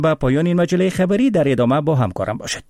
به پایان این مجله خبری در ادامه با همکارم باشد.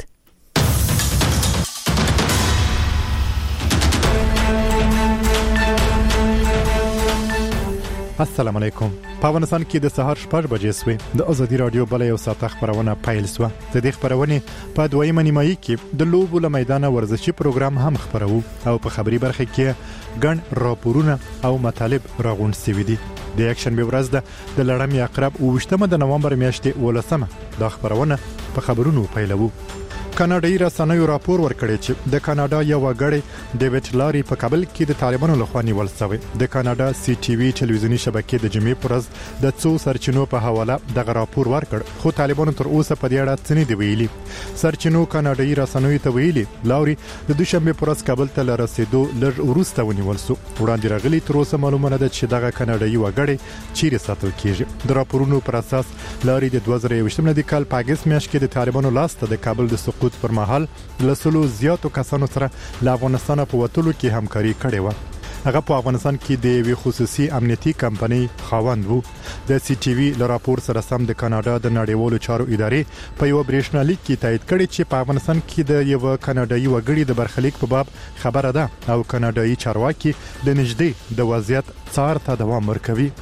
السلام علیکم. په افغانستان کې د سهار 6 بجې سوې د ازادي رادیو بل یو ساعت خبرونه پیل سو. د دې خبرونه په دویمه نیمایي کې د لوبو له میدان ورزشي پروګرام هم خبرو او په خبري برخه کې ګڼ راپورونه او مطالب راغونډ شوي دي. د اکشن به ورځ د لړم عقرب 28 د نومبر میاشتې 18 د خبرونه په خبرونو پیلوو. کاناډایي رسنیو راپور ورکړی چې د کاناډا یو وګړی ډیوډ لاري په کابل کې د طالبانو لخوا نیول شوی. د کاناډا سی ټي وي ټلویزیونی شبکې د جمعې پر ورځ د څو سرچینو په حواله دغه راپور ورکړ، خو طالبانو تر اوسه په دې اړه څه نه دی ویلي. سرچینو کاناډایي رسنیو ته ویلي لاري د دوشنبه پر ورځ کابل ته رسیدو لږ وروسته ونیول شو. وړاندې راغلي تر اوسه معلومه نه ده چې دغه کاناډایي وګړی چیرې ساتل کیږي. د راپورونو پر اساس لاري د 2021 کال په اگست میاشت کې د طالبانو لاسته د کابل د سقوط پر مهال لسلو زیاتو کسانو سره له افغانستان په وټولو کې همکاري کړې و. هغه په افغانستان کې د یو خصوصي امنیتي کمپنۍ خاوند وو. د سی ټي وي له راپور سره سم د کاناډا د نړیوالو چارو ادارې په یو برېښنالیک کې تایید کړی چې په افغانستان کې د یو کاناډایي وګړي د برخلیک په باب خبره ده او کاناډایي چارواکي د نږدې د وضعیت څار ته دوام ورکوي.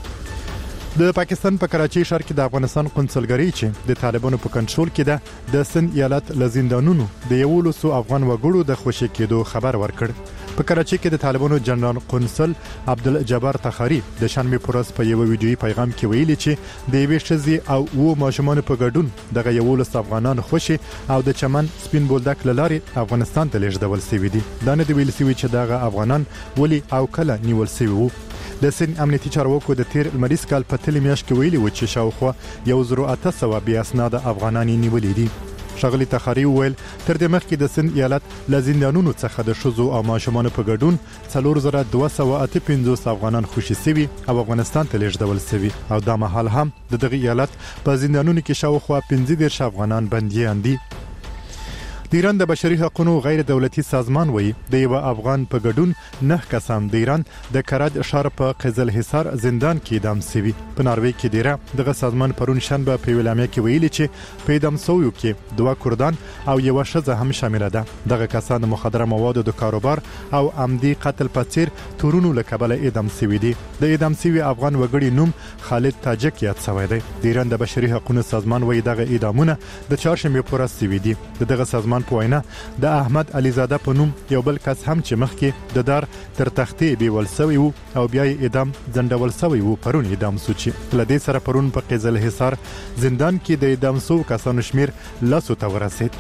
د پاکستان په کراچۍ ښار کې د افغانستان قونسلګرۍ چې د طالبانو په کنټرول کې ده د سند ایالت لزندانونو د 11 افغان وګړو د خوشی کېدو خبر ورکړ. په کراچۍ کې د طالبانو جنرال قونسل عبدالجبار تخاری د شنبه پر ورځ په یو ویډیويي پیغام کې ویلي چې د یوې ښځې او و ماشومان په ګډون دغه 11 افغانان خوشي او د چمن سپین بولدک لاري افغانستان ته لیږدول شوی دي. دا نه دی ویل شوی چې دغه افغانان ولي او کله نیول شوی وو. د سن امنیتي چارواکو د تیر مریض کال په تل میاشت کې ویلي و چې شاوخوا 1800 بیا اسناد افغانان نیولې دي. شغلی تخاری ویل تر دې مخکې د سن ایالت لزندانونو څخه د شوزو او ماشومان په ګډون 4258 افغانان خوشي سوي او افغانستان ته لیږدول سوي او دا مهال هم دغه ایالت په زندانونو کې شاوخوا 15 افغانان بنديان دي. د ایران د بشري حقوقو غیر دولتي سازمان وایي د یو افغان په ګډون 9 کسان د ایران د کرج ښار په قزل حصار زندان کې اعدام شوي. په ناروې کې ډیره دغه سازمان پرون شنبه په ویلامیا کې ویلي چې په اعدام شویو کې 2 کردان او یو ښځه هم شامل ده. دغه کسان د مخدره موادو د کاروبار او عمدي قتل په څیر تورونو له کبله اعدام شوي دي. د اعدام شوی افغان وګړي نوم خالد تاجک یاد شوی دی. د ایران د بشري حقوقو سازمان وایي دغه اعدامونه د چهارشنبه پر ورځ شوي دي. دغه سازمان په وینا د احمد علیزاده په نوم یو بل کس هم چې مخکې د دار تر تختې بیول شوی وو او بیا یې اعدام ځنډول شوی وو پرون اعدام شو چې لدې سره پرون په قزل حصار زندان کې د اعدام شو کسانو شمیر لاسو ته ورسید.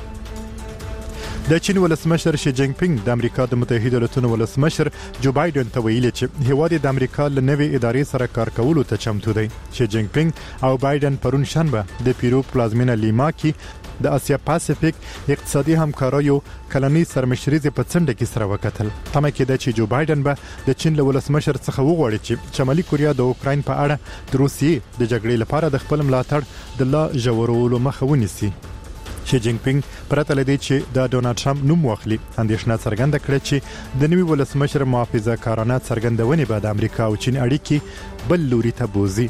د چین ولسمشر شي جینګ پینګ د امریکا د متحده ایالاتونو ولسمشر جو بایدن ته ویلي چې هیواد د امریکا له نوې ادارې سره کار کولو ته چمتو دی. شي جینګ پینګ او بایدن پرون شنبه د پیرو پلازمینه لیما کې د اسیا پاسفیک اقتصادي همکاریو کلنی سرمشریزه په څنډه کې سره وکتل. تمه کېده چې جو بایدن به د چین له ولسمشر څخه وغواړي چې شمالي کوریا د اوکراین په اړه د روسیې د جګړې لپاره د خپل ملاتړ د لا ژورولو مخه ونیسي. شي جینګ پینګ پرته لدی چې د ډونالد ټرمپ نوم واخلي اندېښنه څرګنده کړې چې د نوي ولسمشر محافظه کارانه څرګندونې به د امریکا او چین اړیکې بل لوري ته بوزي.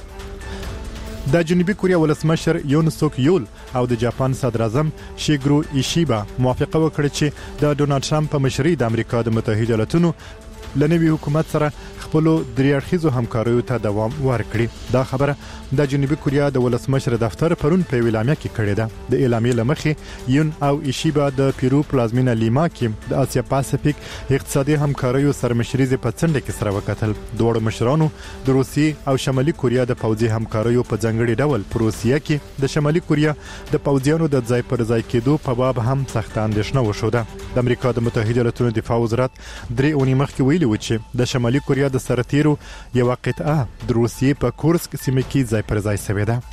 د جنوبي کوریا ولسمشر یون سوک یول او د جاپان صدر اعظم شیګرو ایشیبا موافقه وکړه چې د ډونالد ټرمپ په مشرۍ د امریکا د متحده ایالاتونو لنوي حکومت سره خپل دریاړخیزو همکاریو ته دوام ورکړي. دا خبره د جنوبي کوریا د ولسمشر دفتر پرون په ویلامیا کې کړې ده. د اعلامیې لمخې یون او ایشیبا د پیرو پلازمینه لیما کې د اسیا پاسفیک اقتصادي همکاریو سرمشریزه په څنډه کې سره وکتل. دوه مشرانو د روسیې او شمالي کوریا د پوځي همکاریو په ځنګړي ډول په روسیه کې د شمالي کوریا د پوځیانو د ځای پر ځای کېدو په باب هم سخت اندېښنه وشوده. د امریکا د متحده ایالاتونو دفاع وزارت درې اونۍ مخکې ویلي و چې د شمالي کوریا د سرتیرو یو قطعه د روسیې په کورسک سیمه کې ځای پر ځای شوې ده.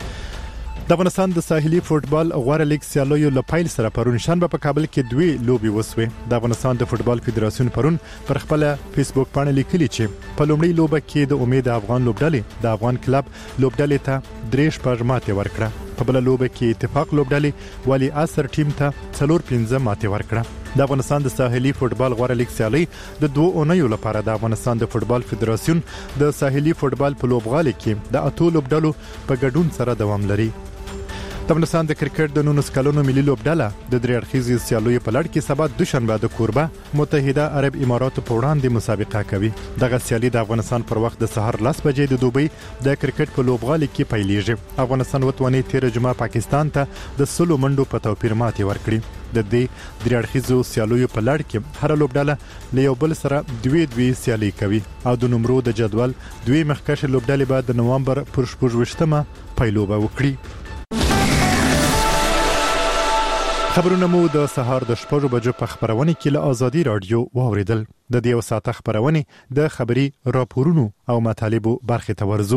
د افغانستان د ساحلي فوټبال غوړه لیګ سیالیو له پیل سره پرون شنبه په کابل کې 2 لوبي وسوې. د افغانستان د فوټبال فدراسیون پرون پر خپل فیسبوک باندې لیکلي چې په لومړی لوبه کې د امید افغان لوبډلې د افغان کلب لوبډلې ته 3 ماتې ورکړه. په بل لوبه کې اتفاق لوبډلې والی اثر ټیم ته 4-5 ماتې ورکړه. د افغانستان د ساحلي فوټبال غوړه لیګ سیالي د 2 اونیو لپاره د افغانستان د فوټبال فدراسیون د ساحلي فوټبال په لوبغالي کې د 8 لوبډلو په ګډون سره دوام لري. د افغانستان د کرکټ د 19 کلونو ملي لوبډله د درې اړخیزې سیالیو په لړ کې سبا دوشنبه د کوربه متحده عرب اماراتو په وړاندې مسابقه کوي. دغه سیالي د افغانستان پر وخت د سحر 10 بجې د دوبۍ د کرکټ په لوبغالي کې پیلېږي. افغانستان وتواني 13 جمعه پاکستان ته د 10 منډو په توپیر ماتې ورکړي. د دې درې اړخیزو سیالیو په لړ کې هر لوبډله له یو بل سره دوی سیالي کوي او د نمرو د جدول دوی مخکښ لوبډلې بعد د نوامبر پر 28مه پیلوبه وکړي. خبرونه مو د سهار د 6 بجو په خبرونه کې له ازادي رادیو واوریدل. د دې وساته خبرونه د خبري راپورونو او مطالبو برخه ته ورزو.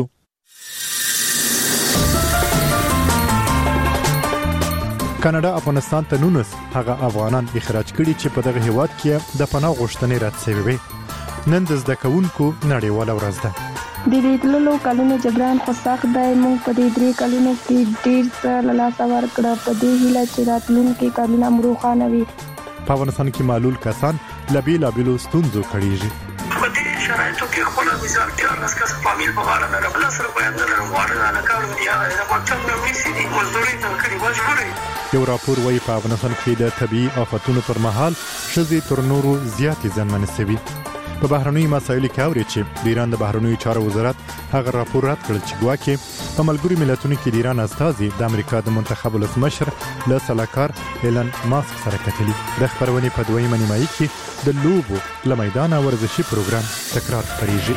کاناډا افغانستان ته 19 هغه افغانان اخراج کړي چې په دغه هیواد کې د پناه غوښتنې رد شوی وي. نن د زده کوونکو نړیواله ورځ ده. د دې ټولو کلونو جبران خو سخت دی. موږ په دې 3 کلونو کې ډیر څه له لاسه ورکړه. په دې هیله چې راتلونکي کلونه مو روښانه وي. په افغانستان کې معلول کسان له بیلابیلو ستونزو کړيږي. په دې شرایطو کې خپل وزارت د ارزښت فامیل په اړه نه بل سره بیان درغواړي نه کار دی. هغه د مکتب نو میسي مزدوري نه کوي مجبوري. یو راپور وايي په افغانستان کې د طبي آفتونو پر مهال شذې تر نورو زیاتې ځنمنې شوي. په بهرنیو مسایلو کې اوري چې د ایران د بهرنیو چارو وزارت هغه راپور رد کړ چې ګواکې په ملګرو ملتونو کې د ایران استازي د امریکا د منتخب ولسمشر له سلاکار ایلن ماسک سره کتلي. د خبرونې په دویمه نیمایي کې د لوبو له میدان ورزشي پروګرام تکرار خبريږي.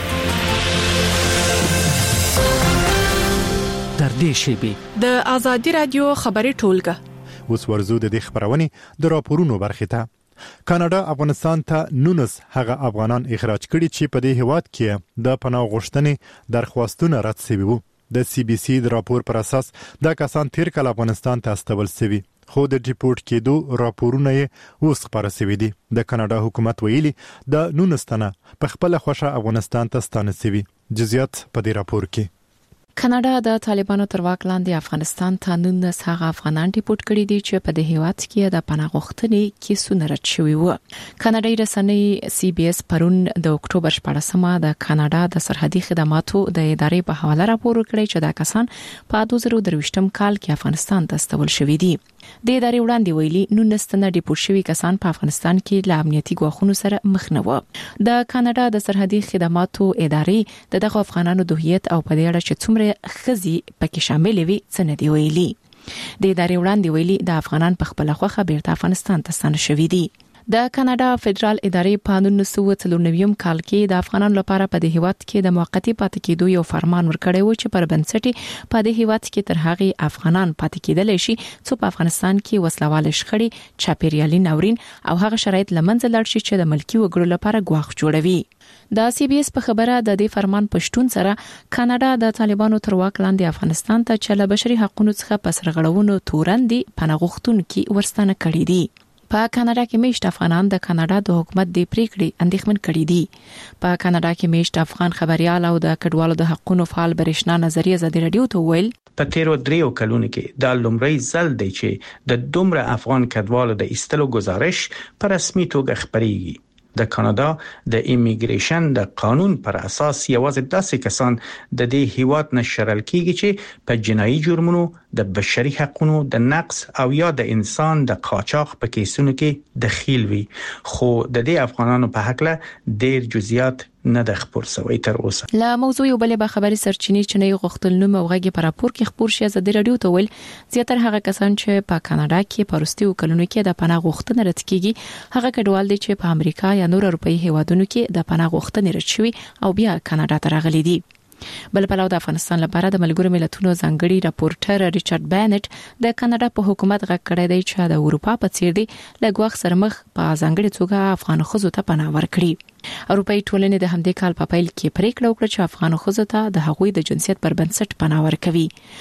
در دې شیبي د ازادي رادیو خبري ټولګه اوس ورزو د دې خبرونې د راپورونو برخه ته. کاناډا افغانستان ته 19 هغه افغانان اخراج کړي چې په دې هیواد کې د پناه غوښتنې درخواستونه رد شوي وو. د سی بي سي د راپور پر اساس دا کسان تیر کال افغانستان ته استول شوي خو د ډیپورت کېدو راپورونه یې اوس خبره شوي دي. د کاناډا حکومت ویلي د 19 تنه په خپل خوښه افغانستان ته ستانه شوي. جزئیات په دې راپور کې. کاناډا د طالبانو تر واک لاندې افغانستان ته 19 هغه افغانان ډیپورت کړي دي چې په دې هیواد کې د پناه غوښتنې کیسونه رد شوي وو. کاناډایي رسنۍ سی بي اس پرون د اکتوبر 14مه د کاناډا د سرحدي خدماتو د ادارې په حواله راپور ورکړی چې دا کسان په 2023م کال کې افغانستان ته استول شوي دي. د ادارې وړاندې ویلي 19 تنه ډیپورت شوي کسان په افغانستان کې له امنیتي ګواښونو سره مخ نه وو. د کاناډا د سرحدي خدماتو ادارې دغه افغانانو د هویت او په دې اړه چې څومره خزي پکې شامل وي څه نه دی ویلي. د ادارې وړاندې ویلي د افغانان په خپل خوخه بیرته افغانستان ته ستانه شوي دي. د کاناډا فدرال ادارې په 1994 کال کې د افغانانو لپاره په دې هیواد کې د موقتی پاتې کېدو یو فرمان ورکړی و چې پر بنسټ په دې هیواد کې تر هغه افغانان پاتې کېدل شي چې په افغانستان کې وسلواله شخړې چاپیریالي ناورین او هغه شرایط لمنځه لاړ شي چې د ملکی وګړو لپاره ګواښ جوړوي. د سی بي اس په خبره د دې فرمان پښتون سره کاناډا د طالبانو تر واک لاندې افغانستان ته چې له بشري حقوقو څخه پسرغړونو تورندې پناه غوښتونکو ورستانه کړي دي. په کاناډا کې میشت افغانان د کاناډا د حکومت د پریکړې اندېښمن کړي دي. په کاناډا کې میشت افغان خبريال او د کډوالو د حقوقو فعال برېښنا نظریه ازادي رادیو ته ویل په تیرو 3 کلونو کې د لومړی ځل دی چې د دومره افغان کډوالو د ایستلو گزارش په رسمي توګه خبريږي. د کاناډا د ایمیګریشن د قانون پر اساس یوازې داسې کسان د دې هیواد نشرل کیږي چې په جنایي جرمونو د بشري حقوقو د نقض او یا د انسان د قاچاق په کیسونو کې دخیل وي. خو د دې افغانانو په حق له ډیر جزئیات نه د خبر سوي تر اوسه. لا موضوع یو بل به خبري سرچینې چې نه غوښتل نو موغه په راپور کې خبر شي ازادي رادیو ته ویل زیاتره هغه کسان چې په کاناډا کې پرستیو کلونو کې د پناه غوښتنه رد کیږي هغه کډوال دي چې په امریکا یا نور اروپאי هیوادونو کې د پناه غوښتنې رد شوي او بیا کاناډا ته راغلي دي. بل پلاو د افغانستان لپاره د ملګرو ملتونو ځانګړي راپورټر ریچارډ بانټ د کاناډا په حکومت غږ کړی دی چې د اروپا په څیر دی لګوخ سره مخ په ځانګړي توګه افغان خزو ته پناه ورکړي. اروپאי ټولنې د همدې کال په پیل کې پریکړه وکړه چې افغان خزو ته د هغوی د جنسیت پر بنسټ پناه ورکوي.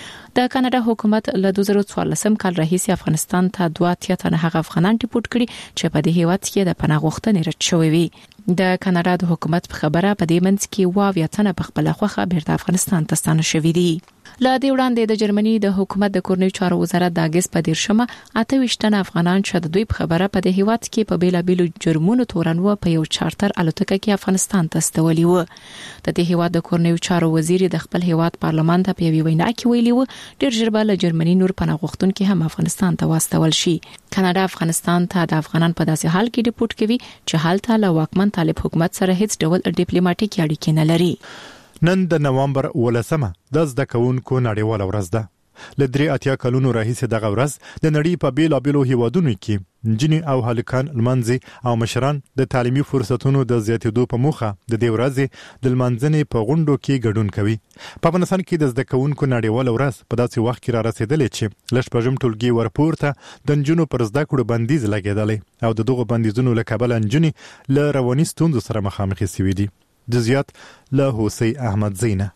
د کاناډا حکومت له 2014 کال راهیسې افغانستان ته 2 تنه هغه افغانان ډیپورت کړي چې په دې هیواد کې د پناه غوښتنې رد شوی وي. د کاناډا د حکومت په خبره په دې منځ کې 28 په خپل خوخه بیرته افغانستان ته ستانه شوې دي. لا دی وړاندې د جرمني د حکومت د کورنیو چارو وزارت د اگست په 28 افغانان چې د دوی په خبره په د هیواد کې په بیلابیلو جرمونو تورن و په یو چارتر الوتکه کې افغانستان ته استولي و. د دې هیواد د کورنیو چارو وزیر د خپل هیواد پارلمان ته په وینا کې ویلي و ډیر ژر به له جرمني نور پناه غوښتونکو هم افغانستان ته واستول شي. کاناډا افغانستان ته د افغانان په داسې حال کې ډیپورت کوي چې حالت له واکمن طالب حکومت سره هیڅ ډول ډیپلوماټیک اړیکې نه لري. نن د نوامبر 18 د زده کوونکو نړیواله ورځ ده. له 83 کلونو راهیسې دغه ورځ د نړۍ په بیلابیلو هیوادونو کې نجونې او هلکان لمانځي او مشران د تعلیمي فرصتونو د زیاتېدو په موخه د دې ورځې د لمانځنې په غونډو کې ګډون کوي. په افغانستان کې د زده کوونکو نړیواله ورځ په داسې وخت کې را رسیدلې چې لږ شپږم ټولګي ورپورته د نجونو پر زده کړو بندیز لګېدلی او د دغو بندیزونو له کبله نجونې له رواني ستونزو سره مخامخ شوي دي. د زیات له حسین احمد زینه.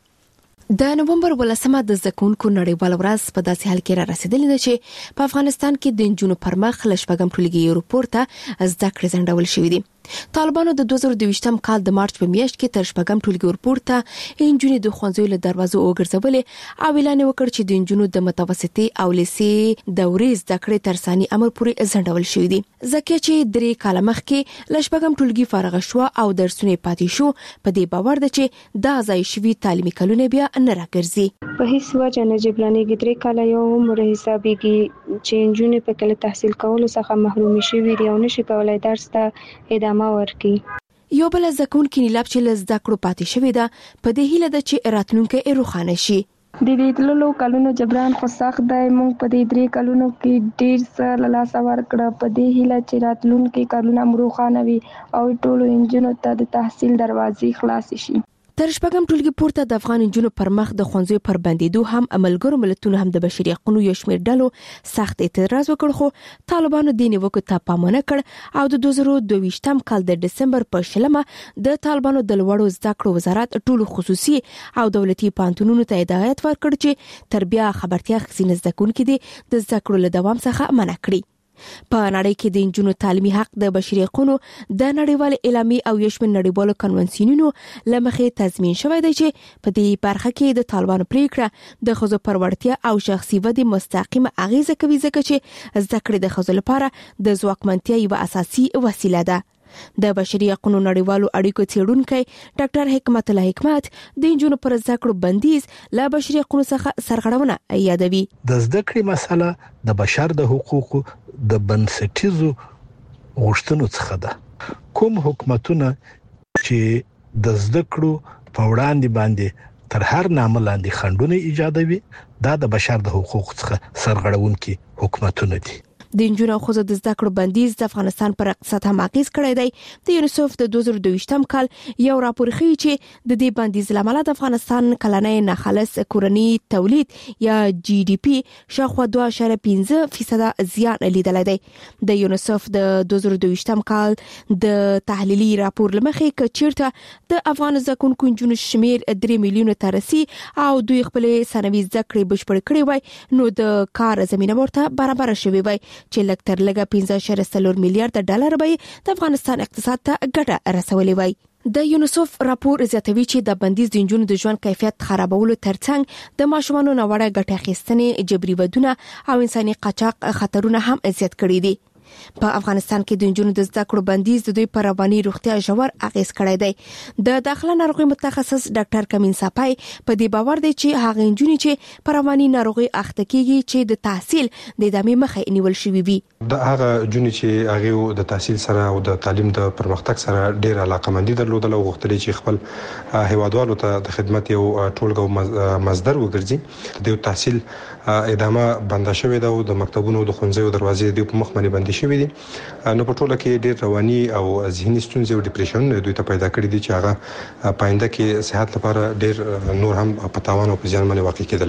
د نومبر 18 د زده کوونکو نړیواله ورځ په داسې حال کې را رسیدلې ده چې په افغانستان کې د نجونو پر مخ له شپږم ټولګي ورپورته زده کړې ځنډول شوې دي. طالبانو د 2022م کال د مارچ په میاشت کې تر شپږم ټولګي ورپورته نجونې د ښوونځیو له دروازو وګرځولې او اعلان وکړ چې د نجونو د متوسطي او لیسې دورې زده کړې تر ثاني امر پورې ځنډول شوې دي. ځکه چې 3 کال مخکې له شپږم ټولګي فارغ شو او درسونه پاتې شو، په دې باور ده چې دا ځای شوي تعلیمي کلونه بیا نه راګرځي. په هیڅ وجه نه جبرانېږي. 3 کاله یو عمر حسابېږي چې نجونې په کله تحصیل کولو څخه محروم شوي دي او نشي کولای درس ته ادامه ورکړي. یو بل ځکهونکي نیلاب چې له زده کړو پاتې شوې ده، په دې هیله ده چې راتلونکي روښانه شي. د دې تللو کلونو جبران خو سخت دی. موږ په دې 3 کلونو کې ډیر څه له لاسه ورکړه. په دې هیله چې راتلونکي کلونه مو روښانه وي او ټولو نجونو ته د تحصیل دروازې خلاص شي. تر شپږم ټولګي پورته د افغان نجونو پر مخ د ښوونځیو پر بندیدو هم ملګرو ملتونو هم د بشري حقوقو یو شمېر ډلو سخت اعتراض وکړ، خو طالبانو د نیوکو ته پام نه کړ او د 2022م کال د ډسمبر په 20 د طالبانو د لوړو زده کړو وزارت ټولو خصوصي او دولتي پانتونونو ته هدایت ورکړ چې تربیه خبرتیا خزینه زده کوونکي د زده کړو له دوام څخه منع کړي. په نړۍ کې د نجونو تعلیمي حق د بشري حقوقو د نړیوال اعلامیې او یو شمېر نړیوالو کنوانسیونونو لمخې تضمین شوی دی چې په دې برخه کې د طالبانو پریکړه د ښځو پر وړتیا او شخصي ودې مستقیمه اغیزه کوي، ځکه چې زده کړې د ښځو لپاره د ځواکمنتیا یوه اساسي وسیله ده. د بشري حقوقو نړیوالو اړیکو څېړونکی ډاکټر حکمت الله حکمت د نجونو پر زده کړو بندیز له بشري حقوقو څخه سرغړونه یادوي. د زده کړې مسله د بشر د حقوقو د بنسټیزو غوښتنو څخه ده. کوم حکومتونه چې د زده کړو په وړاندې باندې تر هر نامه لاندې خنډونه ایجادوي، دا د بشر د حقوقو څخه سرغړونکي حکومتونه دي. د نجونو او ښځو د زده کړو بندیز د افغانستان پر اقتصاد هم اغیز کړی دی. د یونیسف د 2022م کال یو راپور ښیي چې د دې بندیز له امله د افغانستان کلنی ناخالص کورنی تولید یا GDP شاوخوا 2.5% زیان لیدلی دی. د یونیسف د 2022م کال د تحلیلي راپور لمخې که چیرته د افغان زده کوونکو نجونو شمیر 3 میلیونه ته رسي او دوی خپل ثانوي زده کړې بشپړې کړې وای، نو د کار زمینه ورته برابر شوې وای چې لږ تر لږه 15.4 میلیارډ ډالر به د افغانستان اقتصاد ته ګټه رسولې وای. د یونیسف راپور زیاتوي چې د بندیز د نجونو د ژوند کیفیت خرابولو ترڅنګ د ماشومانو ناوړه ګټه اخیستنې، جبري ودونه او انساني قاچاق خطرونه هم زیات کړي دي. په افغانستان کې د نجونو د زده کړو بندیز د دوی پر رواني روغتیا ژور اغیز کړی دی. د داخله ناروغي متخصص ډاکټر کمین صاپای په دې باور دی چې هغه نجونې چې پر رواني ناروغي اخته کیږي چې د تحصیل د ادامې مخه نیول شوی وي. د هغه جونې چې هغه د تحصیل سره او د تعلیم د پرمختګ سره ډیر علاقمندي درلودل او غوښتل چې خپل هیوادوالو ته د خدمت یو ټولګه مصدر وګرځي. د تحصیل ادامه بنده شوې ده او د مکتبونو د ښوونځیو دروازې د په مخ باندې بندي شوې دي. نو په ټوله کې ډېر رواني او ذهني ستونزې او ډیپریشن دوی ته پیدا کړي دي چې هغه پاینده کې صحت لپاره ډېر نور هم په تاوان او په زیان باندې واقع کېدلی شي.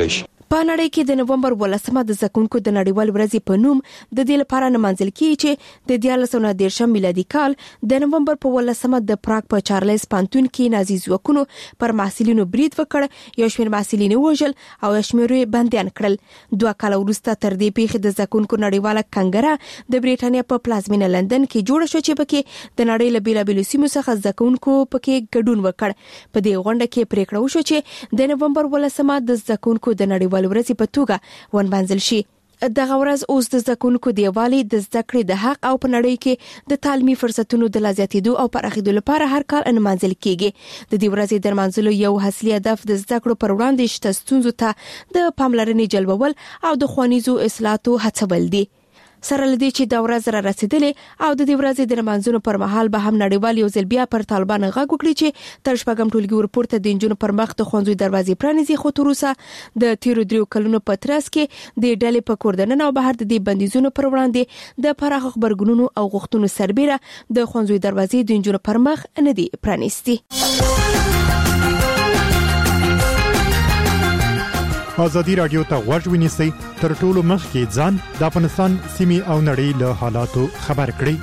په نړۍ کې د نومبر 18 د زکونکو د نړیوال ورځې په نوم د دې لپاره نمانځل کیږي چې د 1913 میلادي کال د نومبر په 18 د پراګ په چارلز پانتون کې نازي ځواکونو پر محصلینو برید وکړ، یو شمېر محصلین وژل او شمېر یې بندیان کړل. 2 کال وروسته تر دې پیښې د زکونکو نړیواله کنګره د بریټانیا په پلازمینه لندن کې جوړه شو چې پکې د نړۍ له بیلابیلو سیمو څخه زکونکو پکې ګډون وکړ. په دې غونډه کې پریکړه وشوه چې د نومبر 18 د زکونکو د نړیوال ورځې په توګه ونمانځل شي. دغه ورځ اوس د زکونکو د یووالي، د زده کړې د حق او په نړۍ کې د تعلیمي فرصتونو د لا زیاتېدو او پراخېدو لپاره هر کال نمانځل کیږي. د دې ورځې د نمانځلو یو اصلي هدف د زده کړو پر وړاندې شته ستونزو ته د پاملرنې جلبول او د ښوونیزو اصلاحاتو هڅول دي. سره لدی چې د ورځ را رسیدلې او د دې ورځې د نمانځلو پر مهال به هم نړیوال یو ځل بیا پر طالبان غږ وکړي چې تر شپږم ټولګي ورپورته د انجونو پر مخ د ښوونځي دروازې پرانیزي. خو تر اوسه د تیرو 3 کلونو په ترڅ کې د ډلې په کوردنن او بهر د دې بندیزونو پر وړاندې د پراخ خبرګونونو او غوښتنو سربېره د ښوونځي دروازې د انجونو پر مخ نه دي پرانیستي. ازادي رادیو ته غوږ ونیسئ، تر ټولو مخکې ځان د افغانستان سیمې او نړۍ له حالاتو خبر کړئ.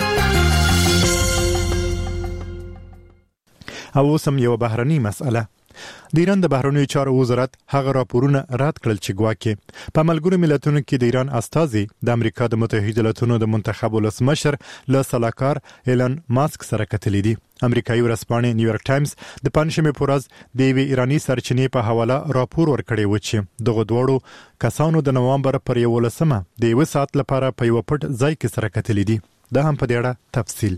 او اوسم یو بهرني مسأله. د ایران د بهرنیو چارو وزارت هغه راپورونه رد کړل چې ګواکې په ملګرو ملتونو کې د ایران استازي د امریکا د متحده ایالاتو د منتخب ولسمشر له سلاکار ایلن ماسک سره کتلې دي. امریکایي ورځپاڼې نیویارک ټایمز د پنځمې په ورځ د یوې ایرانی سرچینې په حواله راپور ورکړی و چې دغه دوړو کسانو د نوامبر پر 11 د 1 ساعت لپاره په یو پټ ځای کې سره کتلې دي. دا هم په دې اړه تفصیل.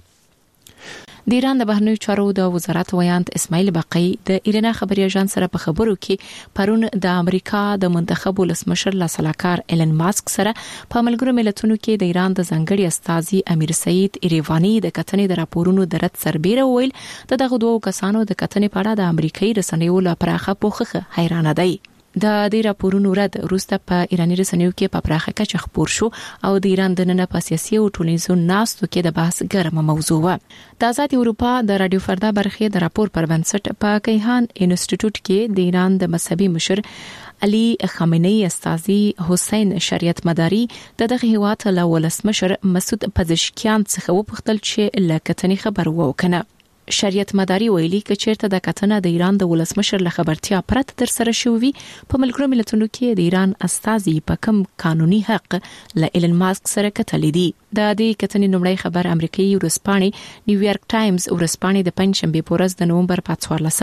د ایران د بهرنیو چارو د وزارت ویاند اسماعیل باقی د ایران خبري اژانس سره په خبرو کې پرون د امریکا د منتخب ولسمشر له سلاکار ایلن ماسک سره په ملګرو ملتونو کې د ایران د ځنګړي استازي امیر سعید ایریوانی د کتنې د راپورونو د رد سربېره ویل دغه دوه کسانو د کتنې په اړه د امریکایي رسنیو لپاره پوښښ حیرانه دی. د دې راپورونو رد وروسته په ایرانی رسنیو کې په پراخه کچه خبر شو او د ایران د نن په سیاسي او ټولنیزو ناستو کې د بحث ګرمه موضوع و. د آزاد اروپا د رادیو فردا برخې د راپور پر بنسټ په کیهان انسټیټیوټ کې د ایران د مذهبي مشر علي خامنه‌ای استازي حسین شریعت مداري دغه هیواد له ولسمشر مسعود پزشکیان څخه وپوښتل چې لکتنې خبر وکنه. شریعت مداري ویلي چې چیرته د کتنه د ایران د ولسمشر له خبرتیا پرته تر سره شوی په ملګرو ملتونو کې د ایران استازي په کم قانوني حق له ایلن ماسک سره کتلې دي. د دې کتنې نومړی خبر امریکایي ورځپاڼې نیویارک ټایمز ورځپاڼې د پنځشنبه په ورځ د نومبر په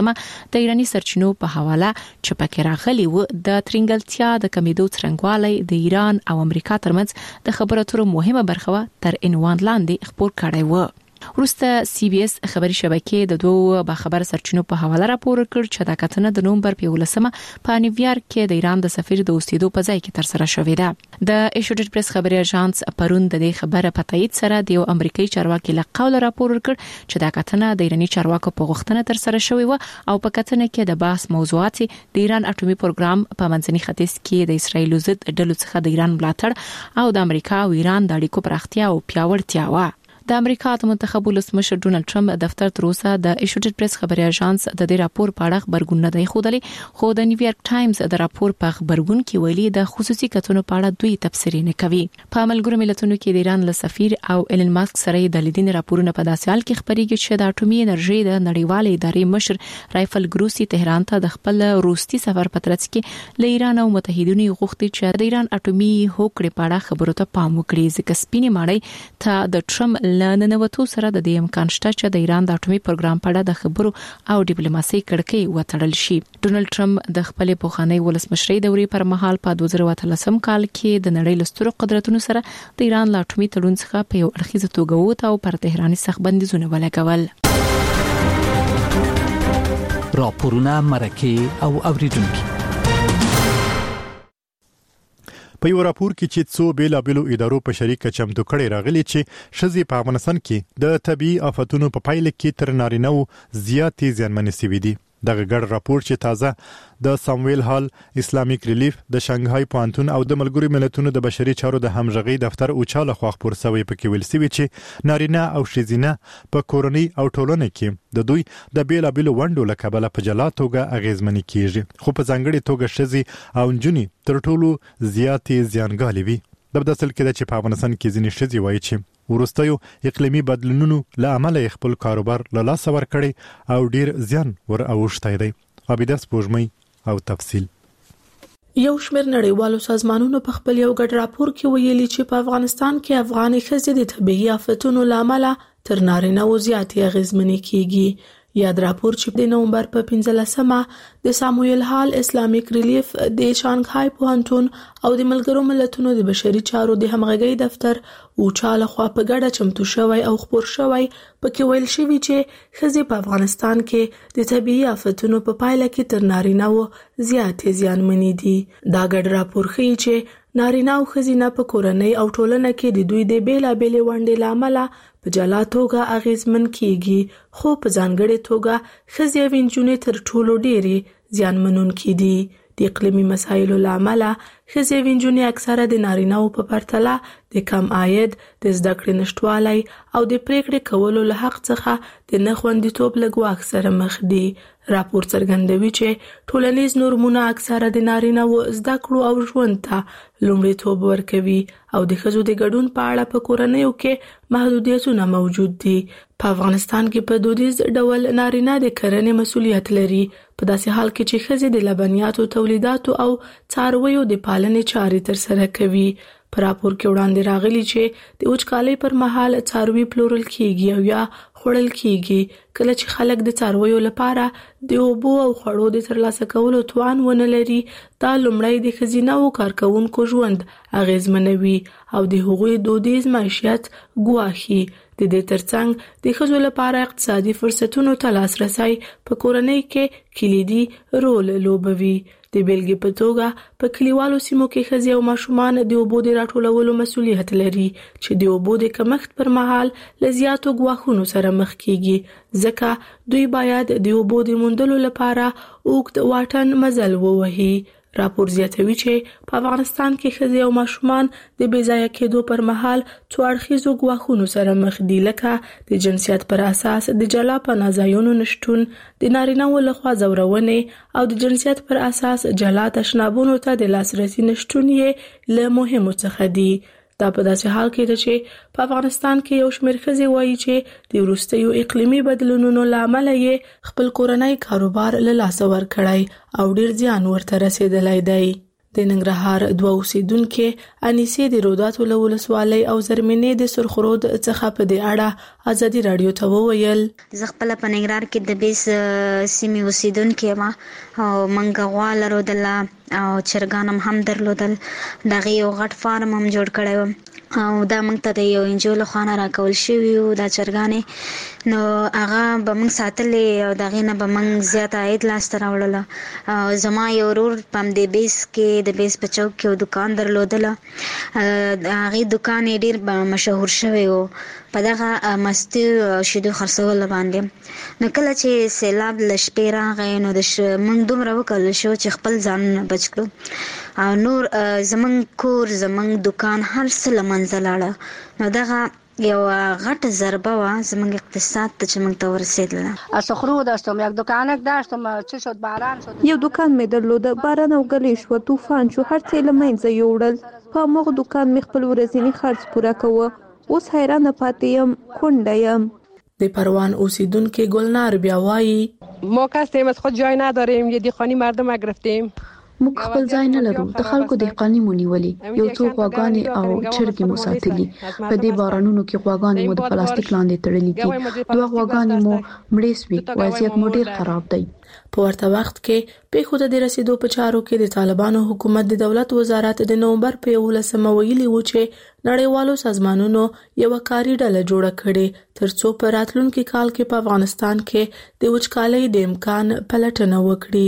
14 د ایرانی سرچینو په حواله چې پکې راغلي و د ترنګلتیا د کمیدو څرنګوالی د ایران او امریکا ترمنځ د خبرو اترو مهمه برخه تر عنوان لاندې خبر کړی و. وروسته سی بي اس خبري شبکې د دوه باخبر سرچینو په حواله راپور کړ چې د کتنه د نومبر په 11 په نیویارک کې د ایران د سفیر د اوسېدو په ځای کې تر سره شوې ده. د ایشوډیټ پریس خبري اژانس پرون د دې خبره په تایید سره د یو امریکایي چارواکي له قوله راپور کړ چې د کتنه د ایرانی چارواکو په غوښتنه تر سره شوې و او په کتنه کې د بحث موضوعات د ایران اټومي پروګرام په منځني ختیځ کې د اسرایل ضد ډلو څخه د ایران ملاتړ او د امریکا او ایران د اړیکو پراختیا او پیاوړتیا و. د امریکا د منتخب ولسمشر ډونالد ټرمپ دفتر تر اوسه د ایشوډیټ پریس خبري اژانس د دې راپور په اړه خبرګون نه دی خوده، خو د نیویارک ټایمز د راپور په خبرګون کې ویلي د خصوصي کتنو په اړه دوی تفسیر نه کوي. په ملګرو ملتونو کې د ایران له سفیر او ایلن ماسک سره د لیدنې راپورونه په داسې حال کې خبريږي چې د اټومي انرژي د نړیوالې ادارې مشر رایفل ګروسی تهران ته د خپل روسي سفر په ترڅ کې له ایران او متحدینو غوښتي چې د ایران اټومي هوکړې په اړه خبرو ته پام وکړي، ځکه سپینې ماڼۍ ته د ټرمپ لننوتو سره د دې امکان شته چې د ایران د اټومي پروګرام په اړه د خبرو او ډیپلوماسي کړکۍ وتړل شي. ډونالد ټرمپ د خپل پوخاني ولسمشرۍ دورې پر مهال په 2013 کال کې د نړۍ لسترو قدرتونو سره د ایران له اټومي تړون څخه په یو اړخیزه توګه ووت او پر تهران سخت بندیزونه ولګول. راپورونه مرکه او اوریدونکو په یو راپور کې چې څو بیلابیلو ادارو په شریکه چمتو کړي راغلي چې شذې په افغانستان کې د طبي آفتونو په پایله کې تر نارینه‌و زیاتې زیانمنې شوې دي. دغه ګډ راپور چې تازه د سامویل هال اسلامیک ریلیف د شانګهای پوهنتون او د ملګرو ملتونو د بشري چارو د همغږي دفتر اوچاله خو خبر سوی په کې ویل سوي چې نارینه او ښځینه په کورنۍ او ټولنه کې د دوی د بیلابیلو ونډو له کبله په جلا توګه اغیزمنې کیږي خو په ځانګړي توګه ښځې او نجونې تر ټولو زیاتې زیانګالې وي. د بدل کې چې په افغانستان کې ځینې ښځې وایي چې ورستیو اقلیمي بدلونونو له امله خپل کاروبار له لاس ور کړی او ډیر زیان ور اوښتای دی. عابده سپوږمۍ او تفصیل. یو شمېر نړیوالو سازمانونو په خپل یو ګډ راپور کې ویلي چې په افغانستان کې افغاني ښځې د طبيعي آفتونو له امله تر نارینه و زیاتې اغیزمنې کیږي. یاد راپور چې د نومبر په 15مه د سامویل هال اسلامیک ریلیف د شانګهای پوهنتون او د ملګرو ملتونو د بشري چارو د همغږي دفتر اوچاله خوا په ګډه چمتو شوی او خبر شوی پکې ویل شوی چې ښځې په افغانستان کې د طبيعي آفتونو په پایله کې تر نارینه و زیاتې زیانمنې دي. دا ګډ راپور ښیي چې نارینه او ښځینه په کورنۍ او ټولنه کې د دوی د بیلابېلې ونډې له امله په جلا توګه اغیزمن کیږي خو په ځانګړي توګه ښځې او نجونې تر ټولو ډېرې زیانمنونکې دي. د اقلیمي مسایلو له امله ښځې او نجونې اکثره د نارینه‌و په پرتله د کم عاید، د زده کړې نشټوالی او د پریکړې کولو له حق څخه د نه خوندیتوب له ګواښ سره مخ دي. راپور څرګندوي چې ټولنیز نورمونه اکثره د نارینه‌و زده کړو او ژوند ته لومړیتوب ورکوي او د ښځو د ګډون په اړه په کورنیو کې محدودیتونه موجود دي. په افغانستان کې په دودیز ډول نارینه د کرنې مسؤلیت لري، په داسې حال کې چې ښځې د لبنیاتو تولیداتو او څارویو د پالنې چارې ترسره کوي. په راپور کې وړاندې راغلي چې د وچکالۍ پر مهال څاروي پلورل کیږي او یا خوړل کیږي، کله چې خلک د څارویو لپاره د اوبو او خوړو د ترلاسه کولو توان ونه لري. دا لومړی د ښځینه کارکونکو ژوند اغیزمنوي او د هغوی دودیز معیشت ګواښي. د دې ترڅنګ د ښځو لپاره اقتصادي فرصتونو ته لاسرسی په کورنۍ کې کلیدي رول لوبوي. د بیلګې په توګه په کلیوالو سیمو کې ښځې او ماشومان د اوبو د راټولولو مسؤلیت لري چې د اوبو د کمښت پر مهال له زیاتو ګواښونو سره مخ کیږي، ځکه دوی باید د اوبو د موندلو لپاره اوږد واټن مزل ووهي. راپور زیاتوي چې په افغانستان کې ښځې او ماشومان د بې ځایه کېدو پر مهال څو اړخیزو ګواښونو سره مخ دي، لکه د جنسیت پر اساس د جلا پناه ځایونو نشټون، د نارینه‌و لخوا ځورونې او د جنسیت پر اساس جلا تشنابونو ته د لاسرسي نشټون یې له مهمو څخه دي. دا په داسې حال کې ده چې په افغانستان کې یو شمېر ښځې وایي چې د وروستیو اقلیمي بدلونونو له امله یې خپل کورنۍ کاروبار له لاسه ورکړی او ډیر زیان ورته رسیدلی دی. د ننګرهار دوه اوسیدونکو انیسې د روداتو له ولسوالۍ او زرمینې د سرخرود څخه په دې اړه ازادي رادیو ته وویل. زه خپل په ننګرهار کې د 20 سیمې اوسیدونکو ما او منګه غوا لرودله او چرګان هم درلودل. دغه یو غټ فارم هم جوړ کړی او دا موږ ته د یو انجو له خوا نه راکول شوي وو. دا چرګانې نو هغه به موږ ساتلې او د هغې نه به موږ زیات عاید لاسته راوړله. او زما یو ورور په همدې بیس کې د بیس په چوک کې یو دکان درلودله. د هغې دکان یې ډېر مشهور شوی و په دغه مستي او شیدو خرڅولو باندې. نو کله چې سیلاب له شپې راغی نو موږ دومره وکړل شو چې خپل ځانونه بچ کړو او نور زموږ کور زموږ دکان هر څه له منځه لاړه. نو دغه یو غټ ضربه و زموږ اقتصاد ته چې موږ ته ورسېدله. سرخرود داشتم، یک دکانک داشتم، چه شد باران شد. یو دکان مې درلوده، باران او ګلې شو، طوفان شو، هر څه له منځه یوړل. په همغه دکان مې خپل ورځنی خرڅ پوره کوه. اوس حیرانه پاتې یم، کونډه یم. د پروان اوسیدونکو گلنار بیا وایي ما هستیم از خود جای نداریم، یه دیخانی مردم گرفتیم. موږ خپل ځای نه لرو، د خلکو دهقاني مو نیولې، یو څو غواګانې او چرګې مو ساتلي. په دې بارانونو کې غواګانې مو د پلاستیک لاندې تړلې دي. دوه غواګانې مو مړې سوې، وضعیت مو ډیر خراب دی. په ورته وخت کې پیښو ته د رسیدو په چارو کې د طالبانو حکومت د دولت وزارت د نومبر په 11 ویلي و چې نړیوالو سازمانونو یو کاري ډله جوړه کړې ترڅو په راتلونکي کال کې په افغانستان کې د وچکالۍ د امکان پلټنه وکړي.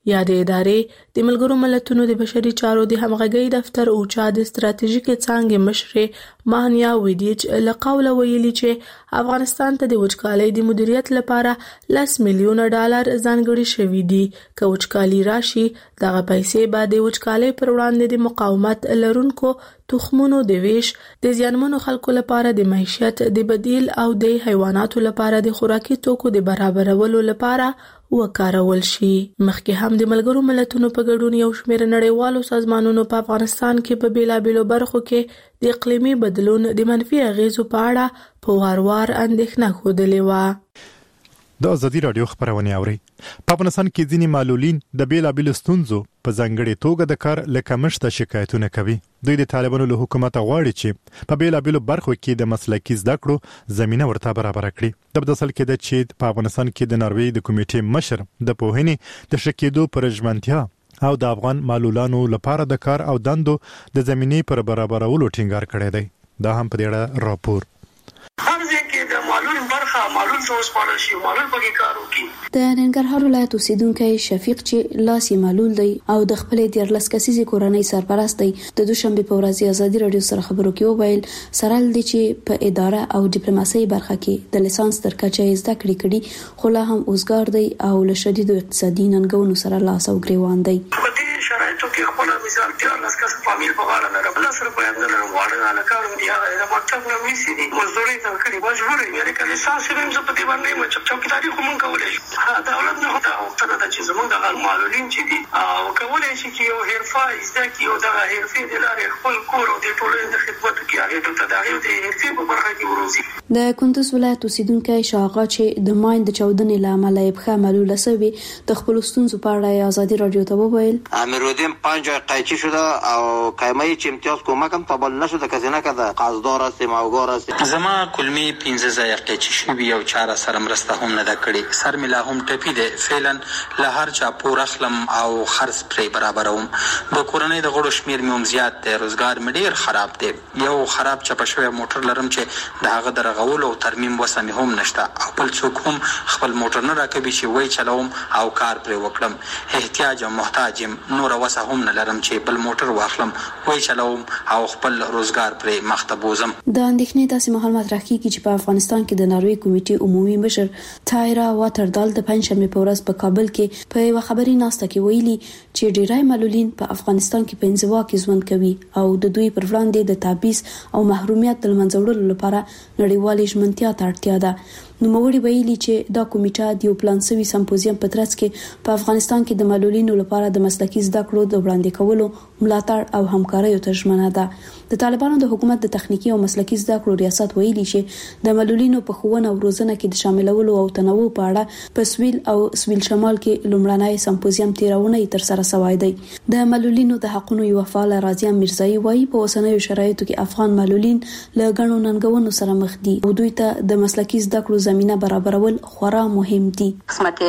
یا د ادارې د ملګرو ملتونو د بشري چارو د همغږي دفتر او چا د ستراتیژیک څانګې مشر مانیا ویدیچ له قوله ویلي چې افغانستان ته د وچکالۍ د مدیریت لپاره $10 میلیون ځانګړي شوي دي. که وچکالي راشي دغه پیسې به د وچکالۍ پر وړاندې د مقاومت لرونکو تخمونو د ویش، د زیانمنو خلکو لپاره د معیشت د بدیل او د حیواناتو لپاره د خوراکي توکو د برابرولو لپاره وکارول شي. مخکې هم د ملګرو ملتونو په ګډون یو شمېر نړیوالو سازمانونو په افغانستان کې په بیلابېلو برخو کې د اقلیمي بدلون د منفي اغیزو په اړه په وار اندېښنه ښودلې وه. د ازادي رادیو خبرونه اوري. په افغانستان کې ځینې معلولین د بیلابېلو ستونزو په ځانګړي توګه د کار له کمښت شکایتونه کوي. دوی د طالبانو له حکومت غواړي چې په بیلابېلو برخو کې د مسلکي زده کړو زمينه ورته برابر کړي. د بدسل کې د چې په افغانستان کې د ناروې د کمیټې مشر د پوهنې د شکیدو پر ژمنتیا او د افغان معلولانو لپاره د کار او دندو د زمينې پر برابرولو ټینګار کړی دی. دا هم په دې اړه راپور معلول څه وسپارل شي، معلول پکې کار وکړي. د ننګرهار ولایت اوسیدونکو شفیق چې لاس یې معلول دی او د خپل 13 کسیزې کورنۍ سرپرست دی، د دوشنبه په ورځ ازادي رادیو سره خبرو کې وویل سره لدی چې په اداره او ډیپلوماسي برخه کې د لیسانس تر کچې زده کړې خو لا هم اوسګار دی او له شدید اقتصادي ننګونو سره لاس او ګریوان دی. په دې شرایطو کې خپل مثال 13 کس فامیل په غاړه نه راغله سره په اندل غواړي نه کار دی هغه مکتب نه ویسي دي مزدوري ته کړي مجبور یې کړي لیسانس یې هم په دې باندې مچ چوکیداری کوم کولای شي. دولت نه هدا او ته د چې زموږ د معلولین چې دي او کولای شي چې یو حرفه زده کی او د حرفې د لارې خپل کور او د ټولنې د خدمت کې هغه ته د حرفې په برخه کې وروزي. د کندوز ولایت اوسیدونکو شاغا چې د ماین د چودنې لامل یې بخښه معلوله سوي د خپل ستونزو په اړه ازادي رادیو ته وویل امیرالدین 5 قایچی شده او کایمای چې امتیاز کومکم په بل نشو د کزینه کده قازدار است ماوګار است زما کلمی 15 ځای قایچی شوی او چاره سره مرسته هم نه د کړي سر ملا هم ټپی دی فعلا له هر چا پور اخلم او خرڅ پرې برابروم د کورنۍ د غړو شمیر مې هم زیات دی روزګار مې ډیر خراب دی یو خراب چپه شوی موټر لرم چې د هغه درغول او ترمیم وسمه هم نشته او بل څوک هم خپل موټر نه راکوي چې وای چلوم او کار پرې وکړم احتیاج او محتاج نور وسه هم نه لرم چې بل موټر واخلم وای چلوم او خپل روزګار پرې مختبوزم. د اندېښنې داسې مهال مطرح کیږي چې په افغانستان کې د ناروې کمیټې عمومي مشر تایرا واتردال د پنځمې په ورځ په کابل کې په یو خبري ناسته کې ویلي چې ډیری معلولین په افغانستان کې په انزوا ژوند کوي او د دوی پر وړاندې د تابعیض او محرومیت د منځ وړلو لپاره نړیوالې ژمنتیا ته اړتیا ده. نوموړي ویلي چې دا کمیټه د یو پلان سوي سمپوزیم په ترڅ کې په افغانستان کې د معلولینو لپاره د مسلکي زده کړو د وړاندې کولو ملاتړ او همکارۍ ته ژمنه ده. د طالبانو د حکومت د تخنیکی او مسلکي زده کړو ریاست ویلي چې د معلولینو په ښوونه او روزنه کې د شاملولو او تنوع په اړه په سویل او سویل شمال کې لومړنی سمپوزیم تیرونه تر سره شوی دی. د معلولینو د حقوقو یو فعال راضیه میرزایی وایي په اوسنیو شرایطو کې افغان معلولین له غنو ننګونو سره مخ دي او دوی ته د مسلکي زده کړو زمينه برابرول خورا مهم دي. قسمت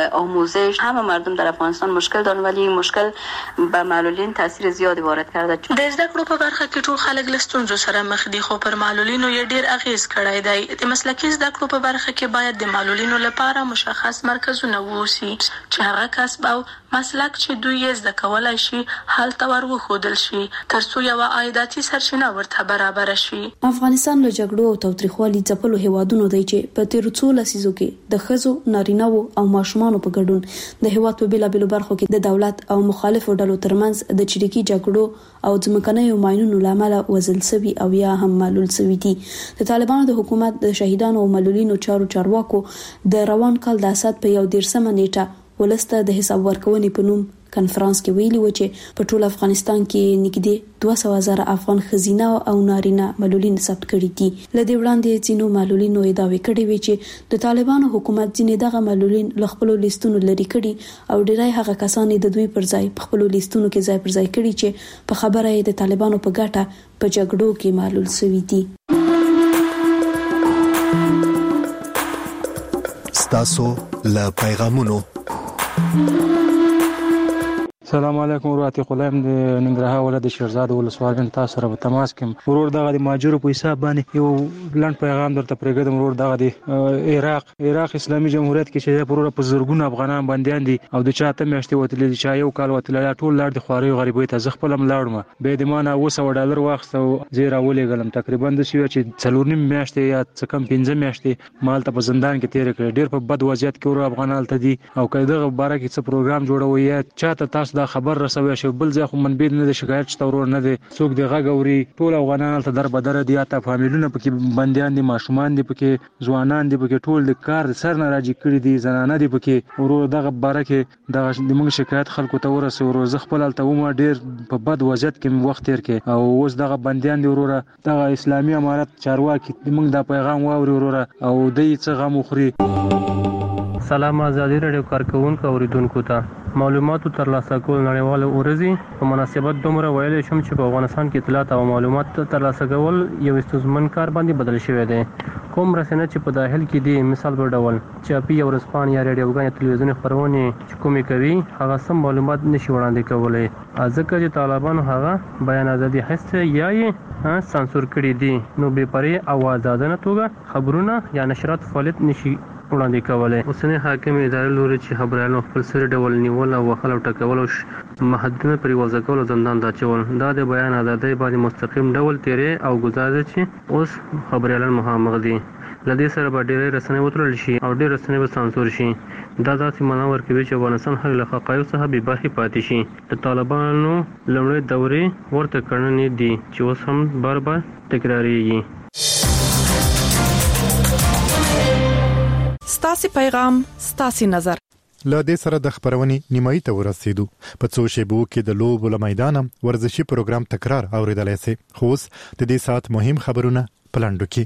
آموزش همه مردم در افغانستان مشکل دارن ولی مشکل به معلولین تاثیر زیادی وارد کرده. د زده کړو په برخه کې ټول خلک له ستونزو سره مخ دي خو پر معلولینو یې ډیر اغیز کړی دی. د مسلکي زده کړو په برخه کې باید د معلولینو لپاره مشخص مرکزونه ووسی چې هغه کسب او مسلک چې دوی یې زده کولای شي هلته ورغودل شي ترڅو یو عایداتي سرچینه ورته برابر شي. افغانستان له جګړو او تاوتریخوالي ځپلو هیوادونو دی چې په تیر څو لسیزو کې د خزو نارینه‌و او ماشومانو په ګډون د هیواد په بیلابېلو برخو کې د دولت او مخالفو ډلو ترمنځ د چریکي جګړو او ځمکنیو ماینونو لامل وزل سوي او یا هم معلول سوي دي. د طالبانو د حکومت د شهیدانو او معلولینو چارواکو د روان کال د اسد په 11 نیټه ولسته د حساب ورکونې په نوم کنفرانس کې ویلي و چې په ټول افغانستان کې نږدې 200,000 افغان خزینه او نارینه معلولین ثبت کړي دي. لدې وړاندې ځینو معلولینو ادعا کړې وی چې د طالبانو حکومت ځینې دغه معلولین له خپل لیستونو لري کړي او ډیری هغه کسان د دوی پر ځای په خپل لیستونو کې ځای پر ځای کړي چې په خبره یې د طالبانو په ګټه په جګړو کې معلول شوي دي. ستاسو له پیغامونو السلام علیکم ورحمت الله د ننګرهار ولایت شیرزاد ولسوالۍ تاسو سره په تماس کې ورور دغه د ماجرو په حساب باندې یو لنډ پیغام درته پرېږدم. ورور دغه د عراق اسلامي جمهوریت کې چې ورور په زرګونو افغانان بنديان دي او د چاته میاشتې وتلې چې یو کال وتلې ټول لار د خواري غریبۍ ته ځ خپل ملاړم به د مانه $200 واخستو زیرا ولېګلم تقریبا د شي چې 4 میاشتې یا څه کم 15 میاشتې مال ته په زندان کې تیر کړ. ډېر په بد وضعیت کې ورور افغانان ته دي او کله باره کې څه پروګرام جوړوي یا چاته تاسو دا خبر رسوي شو بل ځای خو منبع نه د شکایت شتورور نه دي څوک دی غاګوري ټول افغانان ته در بدر دي یا ته فامیلونه پکې بنديان دي ماشومان دي پکې ځوانان دي پکې ټول د کار سر نه راځي کړی دي زنانه دي پکې ورور دغه باره کې دغه د موږ شکایت خلکو ته ورسو ورور ز خپل الته ومه ډېر په بد وضعیت کې وخت تیر کې او اوس دغه بنديان دي ورور دغه اسلامي امارت چارواکي موږ دا پیغام واوري ورور او دې څه غو مخري. سلام ازادي رادیو کارکونکو اوریدونکو ته معلوماتو ترلاسه کول نړیواله ورځي په مناسبت دومره ویل شم چې په افغانستان کې اطلاعات او معلومات ترلاسه کول یو استزمن کار باندې بدل شوی دی. کوم رسنۍ چې په داخل کې دي مثال په ډول چاپی او رسپان یا ریډیوګان تلویزیوني خبرونه چې کومې کوي هغه سم معلومات نشي وړاندې کولای ځکه چې طالبانو هغه بیان ازادي هسته یا یې سانسور کړی دي نو به پرې او آزادانه توګه خبرونه یا نشرات فعالیت نشي وړاندې کولای. اوسنی حاکم ادارې لوري چې خبريالو خپل سره ډول نیول او وخل او ټکول او محدودونه پرې وضع کول او زندان ته اچول دا د بیان ازادۍ باندې مستقیم ډول تیرې او گزارش چې اوس خبريالان مخامخ دي لدې سره به ډېرې رسنۍ وترل شي او ډېر رسنۍ به سانسور شي. دا داسې معنا ورکوي چې افغانستان هغه له حقایقو څخه بې برخې پاتې شي. د طالبانو لومړۍ دورې ورته کړنې دي چې اوس هم بار بار تکراریږي. ستاسي پیغام ستاسي نظر له دې سره د خبرونې نیمایي ته ورسېدو. په څو شیبو کې د لوبو له میدانه ورزشي پروګرام تکرار اوریدلای شي. خو اوس د دې سات مهم خبرونه پلاندو کې.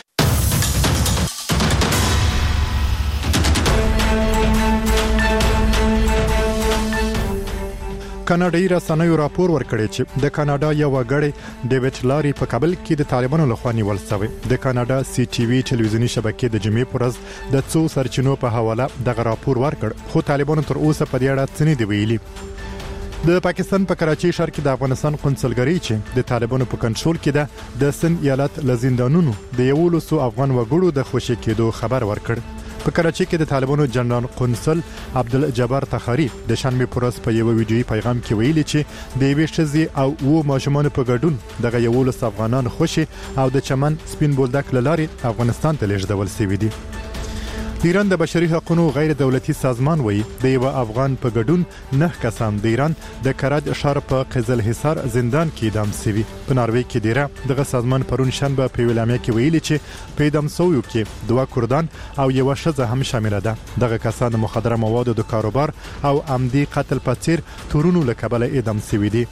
کاناډایي رسنیو راپور ورکړی چې د کاناډا یو غړی ډیوډ لاري په کابل کې د طالبانو لخوا نیول شوی. د کاناډا سی ټي وي ټلویزیونی شبکې د جمعې پر ورځ د څو سرچینو په حواله دغه راپور ورکړ خو طالبانو تر اوسه په دې اړه څه نه دی ویلي. د پاکستان په کراچۍ ښار کې د افغانستان قونسلګرۍ چې د طالبانو په کنټرول کې ده د سن ایالت لزندانونو د 11 افغان وګړو د خوشی کېدو خبر ورکړ. په کراچۍ کې د طالبانو جنرال قونسل عبدالجبار تخاری د شنبه پر ورځ په یو ویډیوي پیغام کې ویلي چې د یوې ښځې او و ماشومان په ګډون دغه 11 افغانان خوشي او د چمن سپین بولدک لاري افغانستان ته لیږدول شوی دي. ایران د بشري حقوقو غیر دولتي سازمان وایي د یو افغان په ګډون 9 کسان د ایران د کرج ښار په قزل حصار زندان کې اعدام شوي. په ناروې کې ډیره دغه سازمان پرون شنبه په ویلامیا کې ویلي چې په اعدام شویو کې 2 کردان او یو ښځه هم شامل ده. دغه کسان مخدره موادو د کاروبار او عمدي قتل په څیر تورونو له کبله اعدام شوي دي.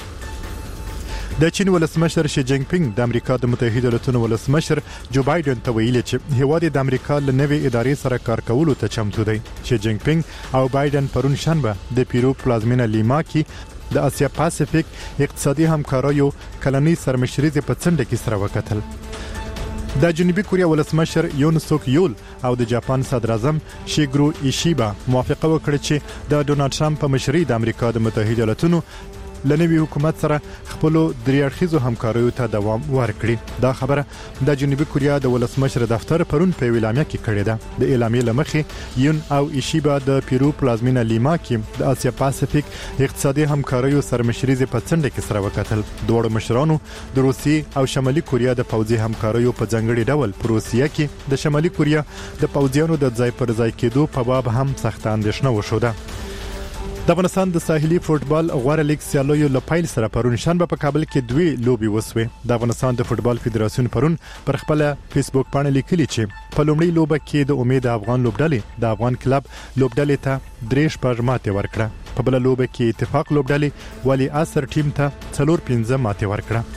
د چین ولسمشر شي جینګ پینګ د امریکا د متحده ایالاتونو ولسمشر جو بایدن ته ویلي چې هیواد د امریکا له نوې ادارې سره کار کولو ته چمتو دی. شي جینګ پینګ او بایدن پرون شنبه د پیرو پلازمینه لیما کې د اسیا پاسفیک اقتصادي همکاریو کلنۍ سرمشريزه په څنډه کې سره وکتل. د جنوبي کوریا ولسمشر یون سوک یول او د جاپان صدر اعظم شیګرو ایشیبا موافقه وکړه چې د ډونالد ټرمپ په مشرۍ د امریکا د متحده ایالاتونو لنوي حکومت سره خپل دریاړخیزو همکاریو ته دوام ورکړي. دا خبره د جنوبي کوریا د ولسمشر دفتر پرون په ویلامیا کې کړې ده. د اعلامیې لمخې یون او ایشیبا د پیرو پلازمینه لیما کې د اسیا پاسفیک اقتصادي همکاریو سرمشريزه په څنډه کې سره وکتل. دوه مشرانو د روسیې او شمالي کوریا د پوځي همکاریو په ځنګړي ډول په روسیه کې د شمالي کوریا د پوځیانو د ځای پر ځای کېدو په باب هم سخت اندېښنه وشوده. د افغانستان د ساحلي فوتبال غوړه لیګ سیالیو له پیل سره پرون شنبه په کابل کې 2 لوبي وسوي. د افغانستان د فوتبال فدراسیون پرون پر خپل فیسبوک باندې لیکلي چې په لومړي لوبه کې د امید افغان لوبډلې د افغان کلب لوبډلې ته 3 پرماته ورکړه. په بل لوبه کې اتفاق لوبډلې ولی اثر ټیم ته 4-5 ماته ورکړه.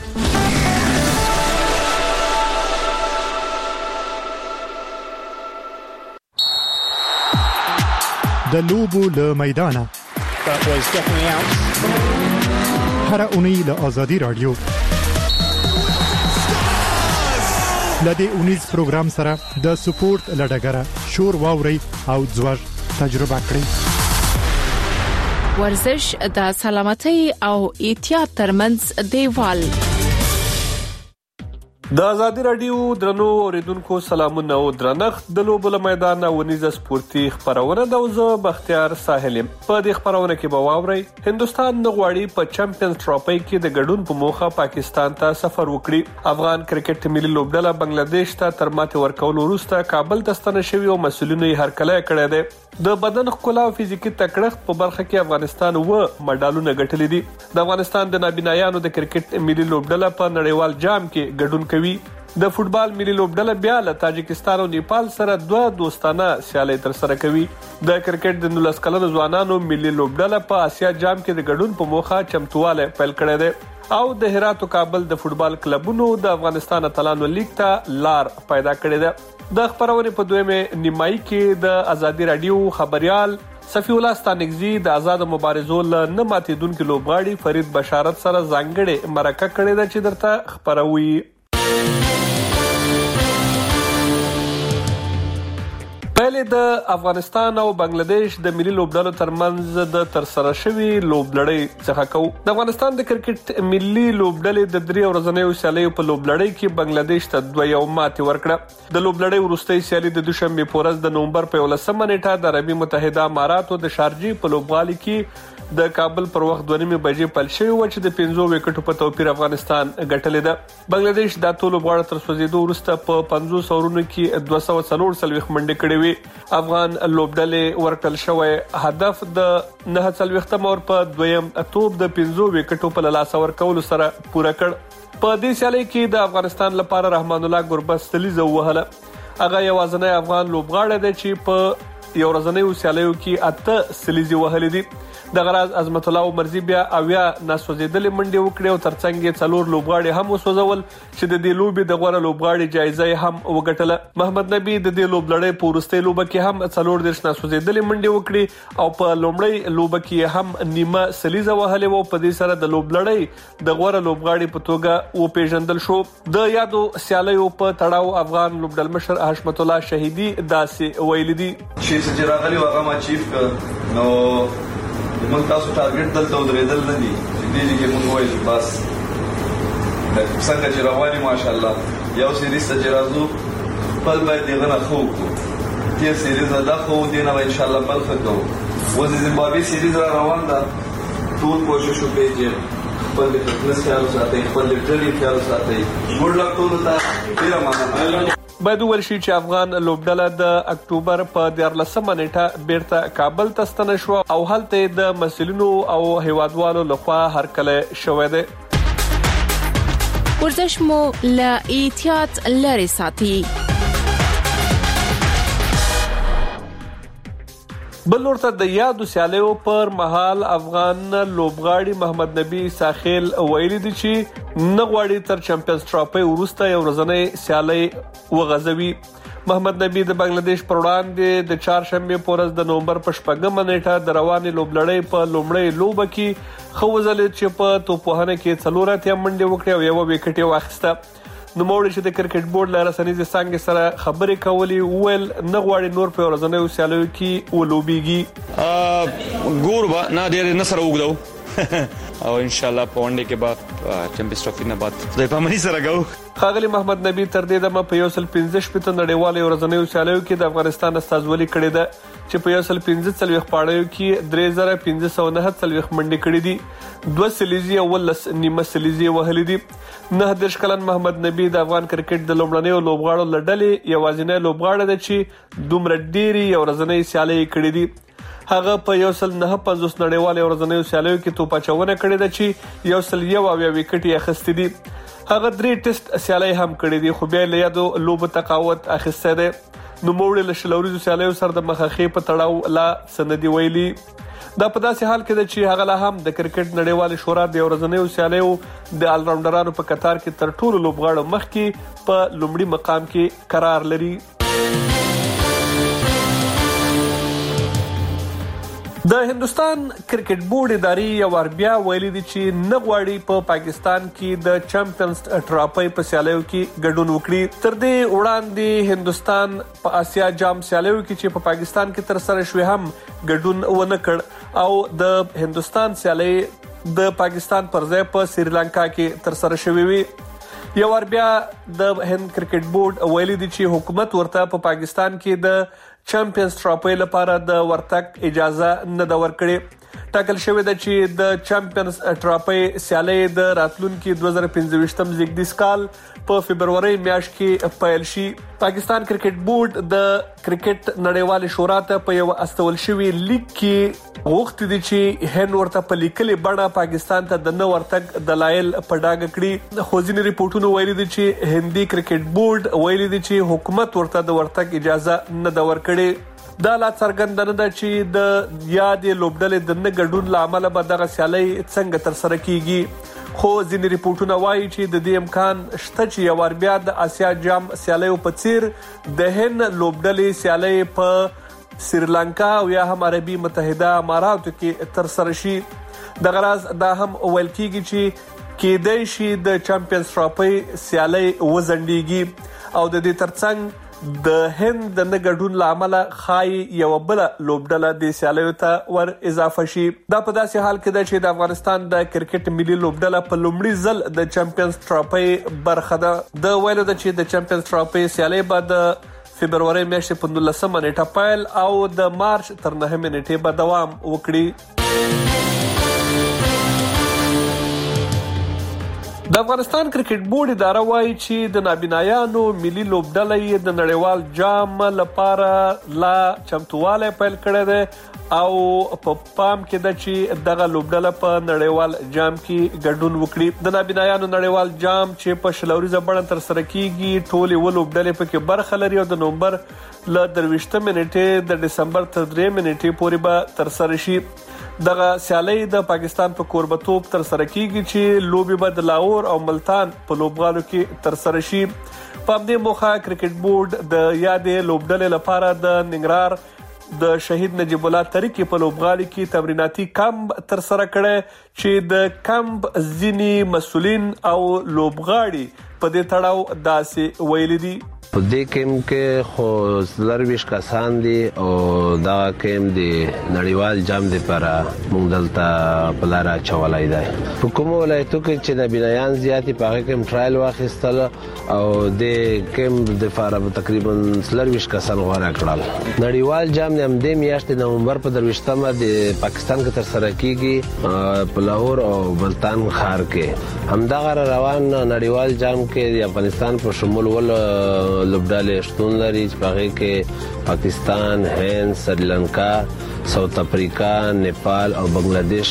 د لوبو له میدانه هر اونۍ له آزادي رادیو لدې اونیز پروګرام سره د سپورت لډګره شور واوري او ځوړ تجربه کړئ. ورزش د سلامتۍ او احتیاط ترمنځ دیوال. د آزادي رادیو درنو اوریدونکو سلامونه او درنښت د لوبو له میدان ونیزه سپورتي خبرونه د وزه بختیار ساحل په دې خبرونه کې به واوري هندستان د غواړي په چمپیونز ټرافي کې د ګډون په موخه پاکستان ته سفر وکړي. افغان کرکټ ملي لوبډله بنگلاديش ته تر ماته ورکول وروسته کابل ته ستنه شوی او مسؤلینو یې هرکلی کړی دی. د بدن ښکلا او فزیکي تکړښت په برخه کې افغانستان مډالونه ګټلي دي. د افغانستان د نابینایانو د کرکټ ملي لوبډله په نړیوال جام کې ګډون کوي. د فوتبال ملي لوبډله بیا له تاجکستان او نیپال سره دوه دوستانه سیالۍ تر سره کوي. د کرکټ د 19 کلنو ځوانانو ملي لوبډله په آسیا جام کې د ګډون په موخه چمتواله پیل کړی دی او د هرات او کابل د فوتبال کلبونو د افغانستان اتلانو لیگ ته لار پیدا کړې ده. د خبرونه په دویمه نیمایي کې د آزادي رادیو خبريال صفی الله ستانګزی د آزاد مبارزو له نه ماتیدونکو لوبغاړي فرید بشارت سره ځانګړې مرکه کړې ده چې درته خبروي. پهلې د افغانستان او بنگلاديش د ملي لوبډلو ترمنځ د ترسره شوی لوبلړۍ څخه کو. د افغانستان د کرکټ ملي لوبډلې د 3 ورځنیو سیالیو په لوبلړۍ کې بنگلاديش ته 2 ماتې ورکړه. د لوبلړۍ وروستۍ سیالي د دوشنبه په ورځ د نومبر په 11 نیټه د عربي متحده اماراتو د شارجې په لوبغالي کې د کابل پر وخت 2:30 بجې پیل شوی و چې د 15 وکټو په توپیر افغانستان ګټلې ده. بنگلاديش د ټول لوبغاړو تر سوځیدو وروسته په 50 اورونو کې 240 منډې کړې وي. افغان لوبډلې ورکل شوی هدف د 49 اور په دویم توپ د 15 وکټو په لاس ورکول سره پوره کړ. په دې سیالي کې د افغانستان لپاره رحمان الله ګربز سلیزه وهله. هغه یوازینی افغان لوبغاړی دی چې په یو ورځنیو سیالیو کې 8 سلیزي وهلې دي. د غراز عظمت الله مرزي بیا اویا ناسوځیدلې منډي وکړي او ترڅنګ یې 4 لوبغاړي هم وسوځول چې د دې لوبي د غوړه لوبغاړي جایزه هم وګټله. محمد نبی د دې لوبلړۍ په ورسته لوبه کې هم 4 ناسوځیدلې منډي وکړي او په لومړی لوبه کې هم نیمه سلیزه وهلې وو. په دې سره د لوبلړۍ د غوړه لوبغاړي په توګه و پیژندل شو. د یادو سیالیو په تړاو افغان لوبډل مشر حشمت الله شهیدی داسې ویل دي چې سجراغلی هغه ما چیف نو موږ تاسو ټارګټ دلته ودرېدل نه دي چې دې کې موږ وایو بس څنګه چې رواني ماشاءالله یو سیریز ته راځو خپل باید دغه نه خو کو دې سیریز دا خو دې نه ان شاء الله بل خو وځي زمبابوي سیریز را روان ده ټول کوشش وکړي خپل د فټنس خیال ساتي خپل د ټریننګ خیال ساتي ګډ لک ټول ته ډیر مننه. باید ورشي چې افغان لوبډله د اکتوبر په 14 نیټه بیرته کابل ته ستنه شو او هلته د مسؤلینو او هیوادوالو لخوا هرکلی شوې ده. ورزش مو له احتیاط لري ساتي. بل ورته د یادو سیالیو پر مهال افغان لوبغاړي محمد نبی ساحل ویلي دي چې نه غواړي تر چمپیونز ټرافي وروسته یو ورځنی سیالي وغځوي. محمد نبی د بنگلاديش پر وړاندې د چهارشنبه په ورځ د نومبر په 14 نیټه د رواني لوبلړۍ په لومړی لوبه کې خوځل چې په توپوهنه کې 4 منډې وکړې او یو وکټ واخیسته. نو موږ چې د کرکټ بورډ لاره سنیزه څنګه سره خبرې کولې ویل نه غواړي نور په ورځنیو سیالیو کې ولوبيږي. ګوربا نه ډېر نه سره وګدو او ان شاء الله په ونډه کې بعد چمپیونز ټرافي نه بعد خدای په امني سره غو. خاغلی محمد نبی تر دې دمه په 115 نړیوالو ورځنیو سیالیو کې د افغانستان استازولي کړې ده چې په 115 پاړیو کې 3549 منډې کړې دي. 2 سلیزي او 10 نیمه سلیزي وهلې دي. 19 کلن محمد نبی د افغان کرکټ د لومړنیو لوبغاړو لړلې یوازینی لوبغاړی دی چې دومره ډېری ورځنۍ سیالۍ کړې دي. هغه په 159 نړیوالو ورځنیو سیالیو کې توپاچونه کړې ده چې 101 وکټ یې اخیستي دي. هغه 3 ټیسټ سیالۍ هم کړې دي خو بیا له یادو لوب تقاوت اخیسته ده. نو موږ له شلوريزو سیالیو سره د مخاخې په تړاو لا سندي ویلي. دا په داسې حال کې ده چې هغه لا هم د کرکټ نړیوال شورا د ورځنیو سیالیو د الراوندرانو په قطار کې تر ټولو لوبغاړو مخکې په لومړي مقام کې قرار لري. د هندستان کرکټ بورډ ادارې یو ور بیا ویلي دي چې نه غواړي په پاکستان کې د چمپیونز ټرافي په سیالیو کې ګډون وکړي. تر دې وړاندې هندستان په آسیا جام سیالیو کې چې په پاکستان کې تر سره شوی هم ګډون ونه کړ او د هندستان سیالي د پاکستان پر ځای په سریلانکا کې تر سره شوی وي. یو ور بیا د هند کرکټ بورډ ویلي دي چې حکومت ورته په پاکستان کې د چمپیونز ټرافي لپاره د ورتګ اجازه نه دا ورکړي. ټاکل شوی دی چې د چمپیونز ټرافي سیالي د راتلونکي 2025 زیږدیز کال په فبرवरी میاشت کې پیل شي. پاکستان کرکټ بورډ د کرکټ نړیوال شورا ته په یو استول شوی لیک کې غوښتي دي چې هند ورته په لیکلي بڼه پاکستان ته د نو ورتګ دلایل په ډاګه کړي. خو ځینې ریپورتونه ویلي دي چې هندي کرکټ بورډ ویلي دي چې حکومت ورته د ورتګ اجازه نه دا ورکړي. دا لا څرګندونه ده چې د یادې لوبډلې د نه ګډون لامل به دغه سیالي څنګه تر سره کیږي. خو ځینې ریپورتونه وایي چې د دې امکان شته چې یو ور بیا د آسیا جام سیالیو په څیر د هند لوبډلې سیالي په سریلانکا او یا هم عربي متحده اماراتو کې تر سره شي. د غراض دا هم ویل کیږي چې کېدای شي د چمپیونز ټرافي سیالي وزنديږي او د دې ترڅنګ د هند د نګډون لامل خای یو بل لوبډله د سیالیو ته ور اضافه شي. دا په داسې حال کې ده چې د افغانستان د کرکټ ملي لوبډله په لومړي ځل د چمپیونز ټرافي برخه ده. د ویلو ده چې د چمپیونز ټرافي سیالي به د فبرवरी میاشتې په 19 نیټه پیل او د مارچ تر 9 نیټې به دوام وکړي. د افغانستان کرکټ بورډ اداره وایي چې د نابینایانو ملي لوبډلې د نړیوال جام لپاره لا چمتواله پیل کړی دی او په پام کې ده چې دغه لوبډله په نړیوال جام کې ګډون وکړي. د نابینایانو نړیوال جام چې په شلوريزه بڼه تر سره کیږي ټولې و لوبډلې پکې برخه لري او د نومبر ل 23 نیټې د دسمبر تر 3 نیټې پورې به تر سره شي. دغه سیالي د پاکستان په کوربتوب تر سره کیږي چې لوبي به د لاهور او ملتان په لوبغالو کې تر سره شي. په دې موخه کرکټ بورډ د یادې لوبډلې لپاره د ننګرهار د شهید نجیب الله تاریخي په لوبغالي کې تمریناتي کمپ تر سره کړي چې د کمپ ځینی مسولین او لوبغاړي په دې تړاو داسې ویلي دي. په دې کېم کې خو لرويش کسان دي او دا کېم دي نړیوال جام دي پر موږ دلته بلاره چولای دی. په کوم ولایتو کې چې نبینایان زیاتی په هغه کې ټرایل واخیستل او د کېم د فارم تقریبا لرويش کسان غوړه کړل. نړیوال جام هم د میاشتې نومبر په 23مه د پاکستان کې تر سره کیږي په لاهور او ملتان ښار کې. همدغه روان نړیوال جام کې د افغانستان په شمول ول لوبډلې شتون لري چې په هغه کې پاکستان، هند، سریلانکا، ساوث افریقا، نیپال او بنگلاديش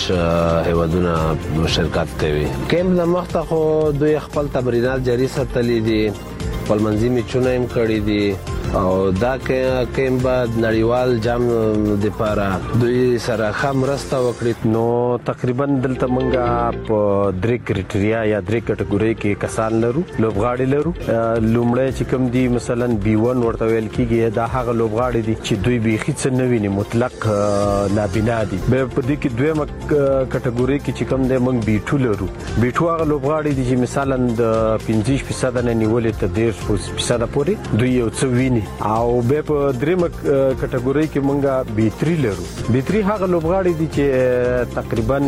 هیوادونه شرکت کوي. کېم د مخته خو دوی خپل تمرینات جاري ساتلي دي، خپل منځي میچونه هم کړی دي او دا کېم بعد نړیوال جام د لپاره دوی سره خامرسته وکړي. نو تقریبا دلته مونږه په درې کرټریا یا درې کټګوري کې کسان لرو، لوبغاړي لرو. لومړی چې کوم دي مثلا B1 ورته ویل کیږي، دا هغه لوبغاړي دي چې دوی بيخي څه نه ویني، مطلق نابینا دي. به په دې کې دویمه کټګوري کې چې کوم دي مونږ B2 لرو. B2 هغه لوبغاړي دي چې مثلا د 50% نه نیولې ته 10% پورې دوی یو څه ویني. او به په درېمه کټګوري کې مونږه B3 لرو. B3 هغه لوبغاړي دي چې تقریبا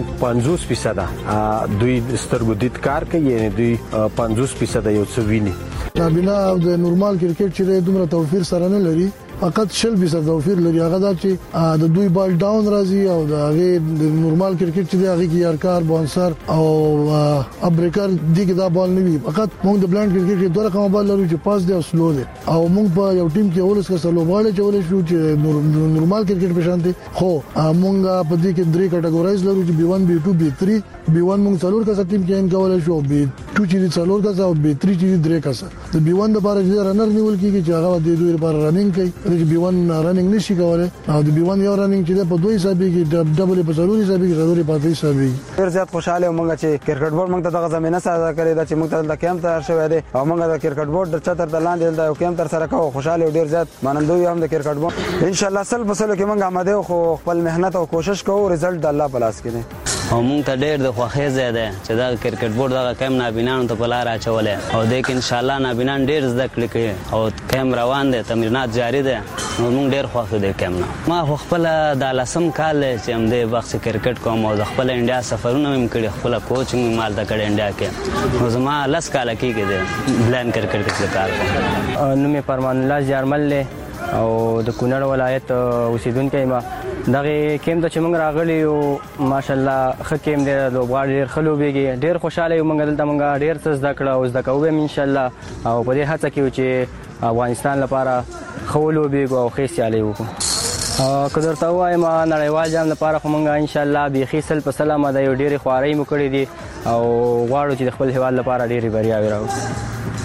50% دوی سترګو دید کار کوي، یعنی دوی 50% یو څه ویني. نابینا د نورمال کرکټ چې دومره توفیر سره نه لري، فقط 20% توفیر لري. هغه دا چې د دوی بال ډاون راځي او د هغه د نورمال کرکټ چې هغه کې یارکار، بونسر او ابریکر دغه دا بال نه وي. فقط موږ د بلانډ کرکټ کې دوه رقم بال لرو چې پاس دی او سلو دی. او موږ په یو ټیم کې اولس کې سلو بال چولې شو چې نورمال کرکټ په شان دي. خو موږ په دې کې درې کټګورایز لرو چې B1 B2 B3 B1 موږ څلور کسه ټیم کې ان کولای شو B2 چې څلور کسه او B3 چې درې کسه د B1 لپاره چې رنر نیول کیږي چې هغه د دوی لپاره رننګ کوي د B1 رننګ نشي کولای او د B1 یو رننګ چې په دوی حساب کې ډبل په ضروري حساب کې ضروري پاتې حساب کې ډیر زیات خوشاله ومنګ چې کرکټ بورډ موږ ته دغه زمينه ساده کړې ده چې موږ ته د کیمپ تر شوې ده او موږ د کرکټ بورډ د چتر د لاندې د کیمپ تر سره کوو خوشاله ډیر زیات مانندوی هم د کرکټ بورډ ان شاء الله سل بسلو کې موږ آماده خو خپل مهنت او کوشش کوو رزلټ د الله په لاس کې دی او مونږ ته ډېر د خوښۍ ځای دی چې دا کرکټ بورډ دغه کیم نابینانو ته په لاره اچولی او دې کې انشاءالله نابینان ډېر زده کړې کوي او کیم روان دی تمرینات جاري دی نو مونږ ډېر خوښ یو دی کیم نه ما خو خپله دا 10 کال دی چې همدې وخت کرکټ کوم او د خپله انډیا سفرونه مې کړي خپله کوچ مې مالته کړی انډیا کې نو زما 10 کاله کېږي دی بلاین کرکټ کې کار کوم نوم یې فرمان الله جارمل دی او د کونړ ولایت اوسیدونکی ما دغه کیم ته چې موږ راغلی یو ماشاءالله ښه کیم دی لوبغاړي ډېر ښه لوبېږي ډېر خوشحاله یو موږ دلته موږ ډېر څه زده کړه او زده کوو هم انشاءالله او په دې هڅه کې یو چې افغانستان لپاره ښه ولوبېږو او ښې سیالۍ وکړو که درته ووایم نړیوال جام لپاره خو موږ انشاءالله بیخي سل په سل آماده یو ډېرې خوارۍ مو کړې دي او غواړو چې د خپل هېواد لپاره ډېرې بریاوې راوړو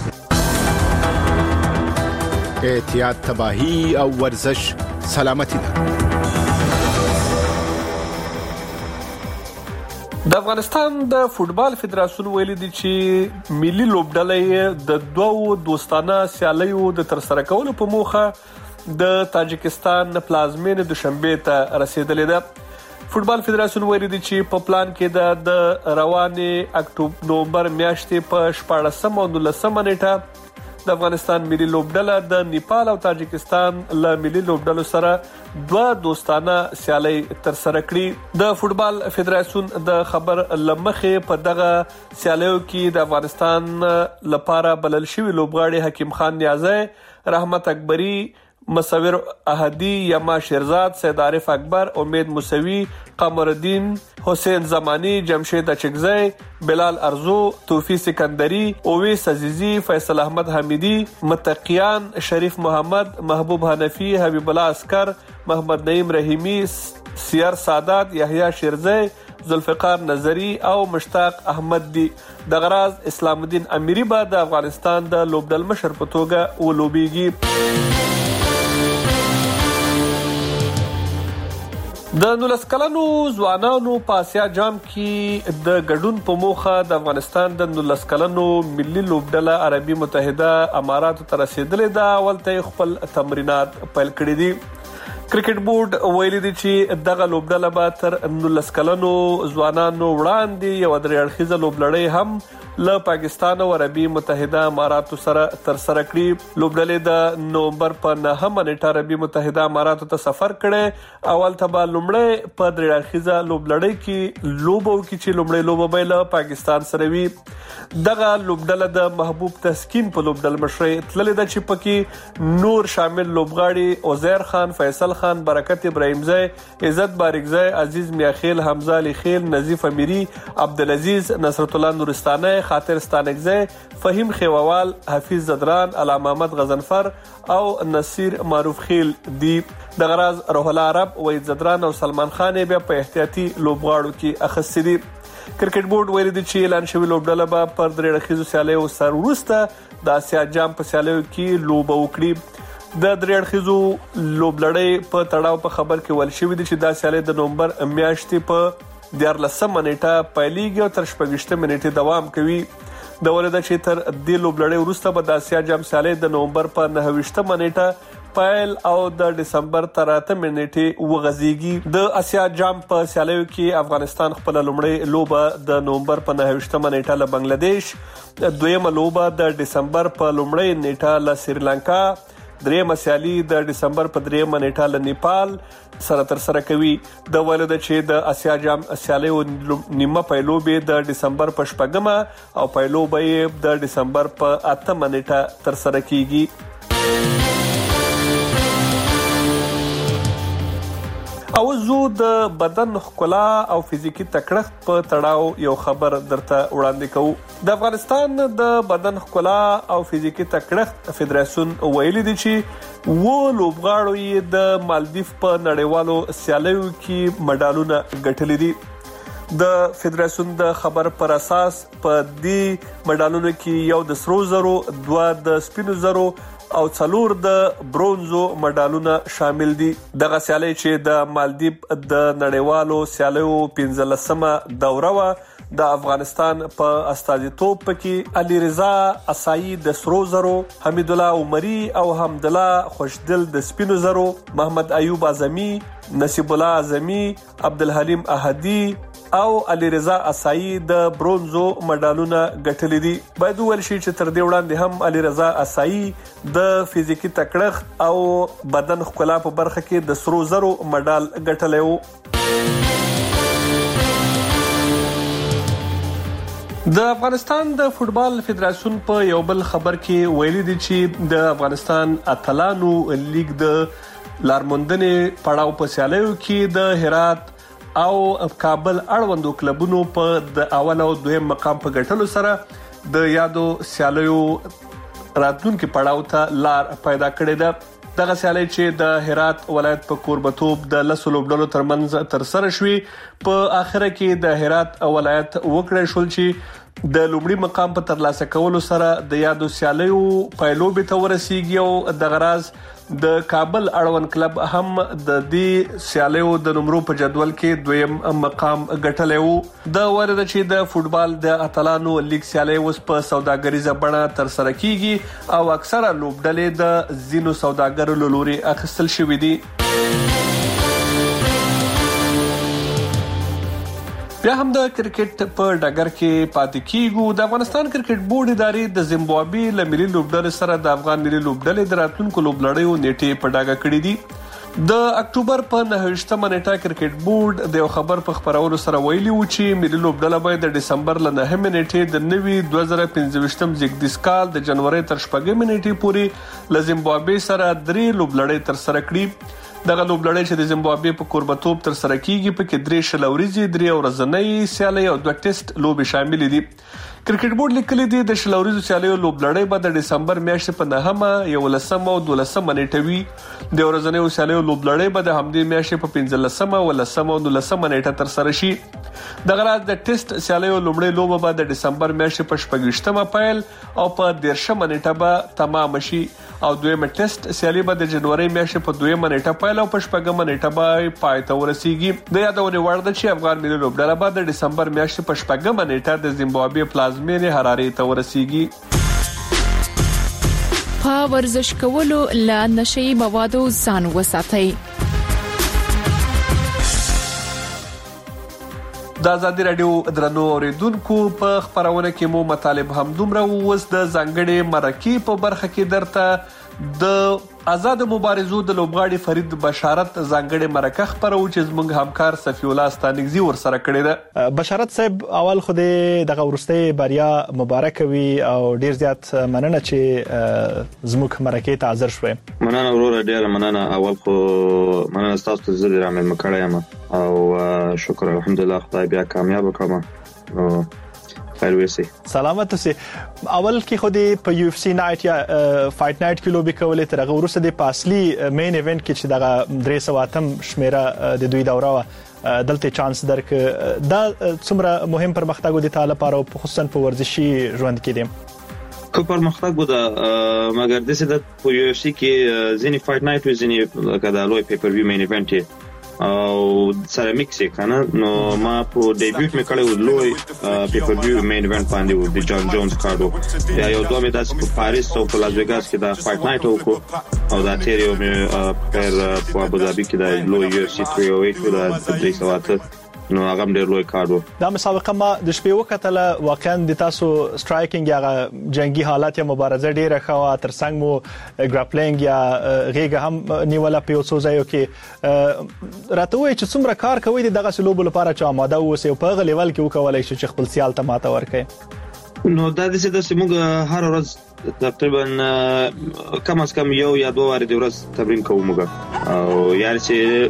احتیاط تباهی او ورزش سلامتی ده د افغانستان د فوتبال فدراسیون ویلي دي چې ملي لوبډلې د دوو دوستانه سیالیو د ترسره کولو په موخه د تاجکستان پلازمینې دوشنبه ته رسیدلې ده فوتبال فدراسیون ویلي دي چې په پلان کې د روانې اکتوبر نومبر میاشتې په 14 او 19 نیټه د افغانستان ملي لوبډله د نیپال او تاجکستان له ملي لوبډلو سره دوه دوستانه سیالۍ ترسره کړي د فوتبال فدراسیون د خبر لمخې په دغه سیالیو کې د افغانستان لپاره بلل شوی لوبغاړي حکیم خان نیازی رحمت اکبری مصور احدی یما شیرزاد سید عارف اکبر امید موسوی قمر الدین حسین زمانی جمشید اچکزی بلال ارزو توفیق سکندری اویس عزیزی فیصل احمد حمیدی متقیان شریف محمد محبوب حنفی حبیب الله عسکر محمد نعیم رحیمی سیر سادات یحیی شیرزی ذوالفقار نظری او مشتاق احمد دی د غراز اسلام الدین امیری با د افغانستان د لوبډل مشر په توګه ولوبېږي د 19 کلنو ځوانانو په آسیا جام کې د ګډون په موخه د افغانستان د 19 کلنو ملي لوبډله عربي متحده اماراتو ته رسیدلې ده ولته خپل تمرینات پیل کړي دي کرکټ بورډ ویلي دي چې دغه لوبډله به تر 19 کلنو ځوانانو وړاندې یو درې اړخیزه لوبلړۍ هم له پاکستان او عربي متحده اماراتو سره ترسره کړي لوبډلې د نومبر په 9 نیټه عربي متحده اماراتو ته سفر کړي اول ته به لومړی په درې اړخیزه لوبلړۍ کې لوبو کې چې لومړی لوبه به له پاکستان سره وي دغه لوبډله د محبوب تسکین په لوبډل مشرۍ تللې ده چې پکې نور شامل لوبغاړي عزیر خان فیصل خان برکت ابراهیمزی عزت بارکزی عزیز میاخیل حمزه علی خیل نظیف امیری عبدالعزیز نصرت الله نورستانه خاطر ستانکزی فهیم خیووال حفیظ زدران علامه محمد غزنفر او نصیر معروف خیل دی د غراز روح الله عرب وحید زدران او سلمان خان بیا په احتیاطي لوبغاړو کې اخیستي دي کرکټ بورډ ویلي دي چې اعلان شوی لوبډله به پر درې اړخیزو سیالیو سر وروسته د آسیا جام په سیالیو کې لوبه وکړي د درې اړخیزو لوبلړۍ په تړاو په خبر کې ویل شوی دي چې دا سیالي د نومبر میاشتې په 14 نیټه پیلېږي او تر 15 نیټې دوام کوي د ولدا چې تر دې لوبلړۍ وروسته به د آسیا جام سیالي د نومبر په 9 نیټه پیل او د دسمبر تر 8 نیټې وغځيږي د آسیا جام په سیالیو کې افغانستان خپل لومړی لوبه د نومبر په 9 نیټه له بنگلاديش دویمه لوبه د دسمبر په لومړی نیټه له سریلانکا درېمه سیالي د دسمبر په 3 نیټه له نیپال سره ترسره کوي د ولدا چې د آسیا جام سیالیو نیمه پیلوبې د دسمبر په 4 او پیلوبې د دسمبر په 8 نیټه ترسره کیږي او زه د بدن ښکلا او فزیکی تکړښت په تړاو یو خبر درته وړاندې کوم د افغانستان د بدن ښکلا او فزیکی تکړښت فدراسیون ویلي دي چې لوبغاړو یې د مالدیف په نړیوالو سیالیو کې مډالونه ګټلي دي د فدراسیون د خبر پر اساس په دې مډالونو کې یو د سرو زرو، 2 د سپینو زرو او 4 د برونزو مډالونه شامل دي. دغه سیالي چې د مالدیپ د نړیوالو سیالیو 15مه دوره و، د افغانستان په استازیتوب پکې علي رضا اسایی د سرو زرو، حمید الله عمری او حمد الله خوشدل د سپینو زرو، محمد ایوب اعظمی، نصیب الله اعظمی، عبدالحلیم احدی او علي رضا اسایی د برونزو مډالونه ګټلي دي. باید ویل شي چې تر دې وړاندې هم علي رضا اسایی د فزیکی تکړښت او بدن ښکلا په برخه کې د سرو زرو مډال ګټلی و. د افغانستان د فوټبال فدراسیون په یو بل خبر کې ویلي دي چې د افغانستان اتلانو لیگ د لارموندنې پړاو په سیالیو کې د هرات او کابل اړوندو کلبونو په د اول او دویم مقام په ګټلو سره د یادو سیالیو راتلونکي پړاو ته لار پیدا کړې ده. دغه سیالي چې د هرات ولایت په کوربتوب د لسو لوبډلو ترمنځ تر سره شوې، په اخره کې د هرات ولایت وکړې شول چې د لومړي مقام په ترلاسه کولو سره د یادو سیالیو پایلوبې ته ورسیږي او د غراز د کابل اړوند کلب هم د دې سیالیو د نمرو په جدول کې دویم مقام ګټلی وو. د ورده چې د فوټبال د اتلانو لیگ سیالي اوس په سوداګریزه بڼه تر سره کیږي او اکثره لوبډلې د زینو سوداګرو له لوري اخیستل شوې دي. بیا هم د کرکټ په ډګر کې پاتې کیږو. د افغانستان کرکټ بورډ ادارې د زیمبابوې له ملي لوبډلې سره د افغان ملي لوبډلې د راتلونکو لوبلړیو نیټې په ډاګه کړې دي. د اکتوبر په 9مه نیټه کرکټ بورډ د یو خبر په خبرولو سره ویلي و چې ملي لوبډله باید د ډسمبر له 9مه نیټې د نوي 2025 زیږدیز کال د جنوري تر 4مه نیټې پورې له زیمبابوې سره 3 لوبلړۍ تر سره کړي. دغه لوبلړۍ چې د زیمبابوې په کوربتوب تر سره کیږي پکې 3 شلوريزي، 3 ورځنۍ سیالي او 2 ټیسټ لوبې شامل دي. کرکټ بورډ لیکلي دي د شلوريزو سیالیو لوبلړۍ به د ډسمبر میاشتې په 9مه، 11مه او 12مه نیټه وي. د ورځنۍ سیالیو لوبلړۍ به د همدې میاشتې په 15مه، 11مه او 19مه نیټه تر سره شي. د غراز د ټیسټ سیالیو لومړۍ لوبه به د ډسمبر میاشتې په 28مه پیل او په 13مه نیټه به تمام شي او دویمه ټیسټ سیالي به د جنوري میاشتې په 2مه نیټه پیل او په 4مه نیټه به پای ته ورسیږي. د یادونه وړ ده چې افغان ملي لوبډله به د ډسمبر میاشتې په 4مه نیټه د زیمبابوې پلازمینې حرارې ته ورسیږي. په ورزش کولو له نشئی موادو ځان وساتئ. د آزادي رادیو درنو اوریدونکو په خبرونه کې مو مطالب هم دومره ووس د ځانګړي مرکې په برخه کې درته د آزاد مبارزو د لوبغاړي فرید بشارت ځانګړي مرکه خبرو چې زموږ همکار صفی الله ستانګزي ور سره کړی ده. بشارت صاحب، اول خو دغه ورستي بریا مبارک وي او ډیر زیات مننه چې زموږ مرکه ته حاضر شوې. مننه وروره، ډیر مننه. اول خو مننه تاسو ته زه رامل مکړم او شکر الحمدلله خدای بیا کامیاب وکړم. خیر وسی سلامت اوسئ. اول کې خو د په یو اف سی نایټ یا فایټ نایټ کې لوبي کولې تر هغه وروسته د پاسلی مین ایونت کې چې دغه 308 شمیره د دوی دوره دلته چانس درک دا څومره مهم پرمختګ و د تعالی لپاره او خصوصا په ورزشي ژوند کې دی. کو پرمختګ و د مګر د سید په یو اف سی کې ځینی فایټ نایټ و ځینی کدا لوی پیپر ویو مین ایونت او سره میکس کنه. نو ما په ډیبیوټ مې کړو لوی پیپر ویو مین ایونت باندې و د جان جونز کارډو یا یو دوه مې داس په پاریس او په لاس ویګاس کې دا فایټ نایټ وکړو او دا تیریو مې پر په ابوظبي کې دا لوی یو سی 308 د 308 نو هغه ډېر لوی کار و. دا مسابقه ما د شپې وکټله، واقعا د تاسو سټرایکینګ یا جنگي حالات یا مبارزه ډیره خو ترڅنګ مو ګراپلینګ یا غیګه هم نیوله په اوسو ځایو کې راته وای چې څومره کار کوي دغه سلوب لپاره چې آماده اوسئ او په لیول کې وکولای شي چې خپل سیال ته ماته ورکړي. نو دا د سې موږ هر ورځ تقریبا کم از کم یو یا دوه واره د ورځ تمرین کوو موږ او یعنی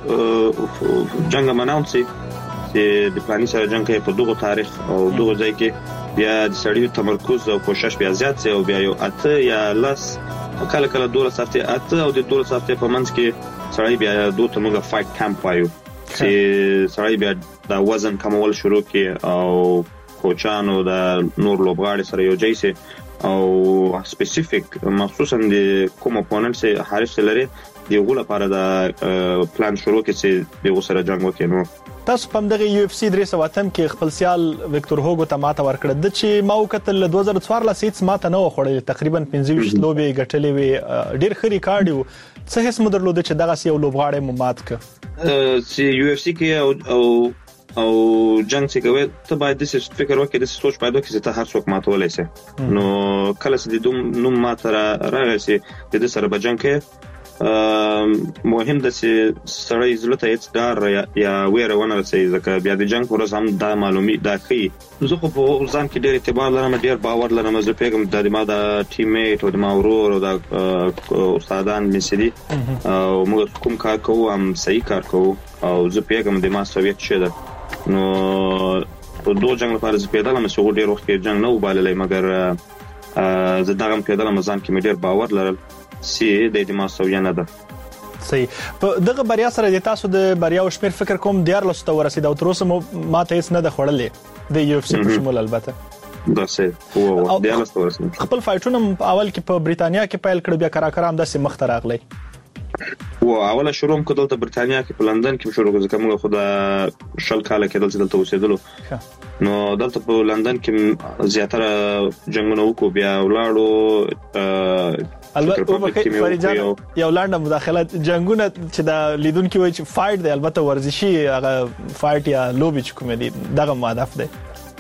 چې جنگ مناونسي د پلاني سره جنگ کوي په دغه تاریخ او دغه ځای کې بیا د سړیو تمرکز او کوشش بیا زیات سي او بیا یو اته یا لس کله کله 12 هفته اته او د 12 هفته په منځ کې سړی بیا دوه تمغه فایټ کمپ وایو چې سړی بیا د وزن کمول شروع کړي او کوچانو د نور لوبغاړي سره یو ځای سي او سپیسیفیک مخصوصا د کوم اپوننټ سي حارس لري دیغه لپاره د پلان شروع کړي چې دیغه سره جنگ وکړي. نو تاسو په دغه یو اف سی 308 کې خپل سیال وکټور هوګو ته ماته ورکړه د چې ما وکتل 2014 سیټس ماته نه وخوړل تقریبا 15 لوبې ګټلې وي ډیر خري کارډیو څه هیڅ مدرلود چې دغه سی یو لوبغاړی مو مات ک چې یو اف سی کې او جنگ څخه کوي ته باید د فکر وکړې د سوچ پیدا کړې چې ته هر څوک ماتولای شي. نو کله چې د دوم نوم ماته راغی د سره بجنګ کې مهم ده چې سړی زلته هیڅ ډار یا ویره ونه رسي ځکه بیا د جنگ ورځ هم دا معلومي دا کوي. زه خو په ځان کې ډېر اعتبار لرم ډېر باور لرم زه پیغام د ما د ټیم میټ او د ما ورور او د استادان مسلي او موږ کوم کار کوو هم صحیح کار کوو او زه پیغام د ما سویت شه ده. نو په دوه جنگ لپاره زه پیدالم چې ډېر وخت کې جنگ نه وباللې مګر زه دغه پیدالم ځان کې مې ډېر باور لرل سی د دې ما سویا نه ده. صحیح. په دغه بریا سره د تاسو د بریا او شمیر فکر کوم ډیر لسته ورسید او تر اوسه ماته هیڅ نه ده خوړلې د یو اف سی په شمول البته دا سه او ډیر لسته ورسید. خپل فایټونه اول کې په بریتانیا کې پیل کړ بیا کراکرام داسې مخ ته راغلی و اوله شروع کړل د بریتانیا کې په لندن کې شروع کړل کومه خو د شل کال کې دلته اوسېدلو نو دلته په لندن کې زیاتره جنگونه وکړو بیا ولاړو البته فریجان یو لاندې مداخله جنگونه چې د لیدونکو وایي چې فایټ دی البته ورزشي هغه فایټ یا لوبي چې کوم دي دغه هدف دی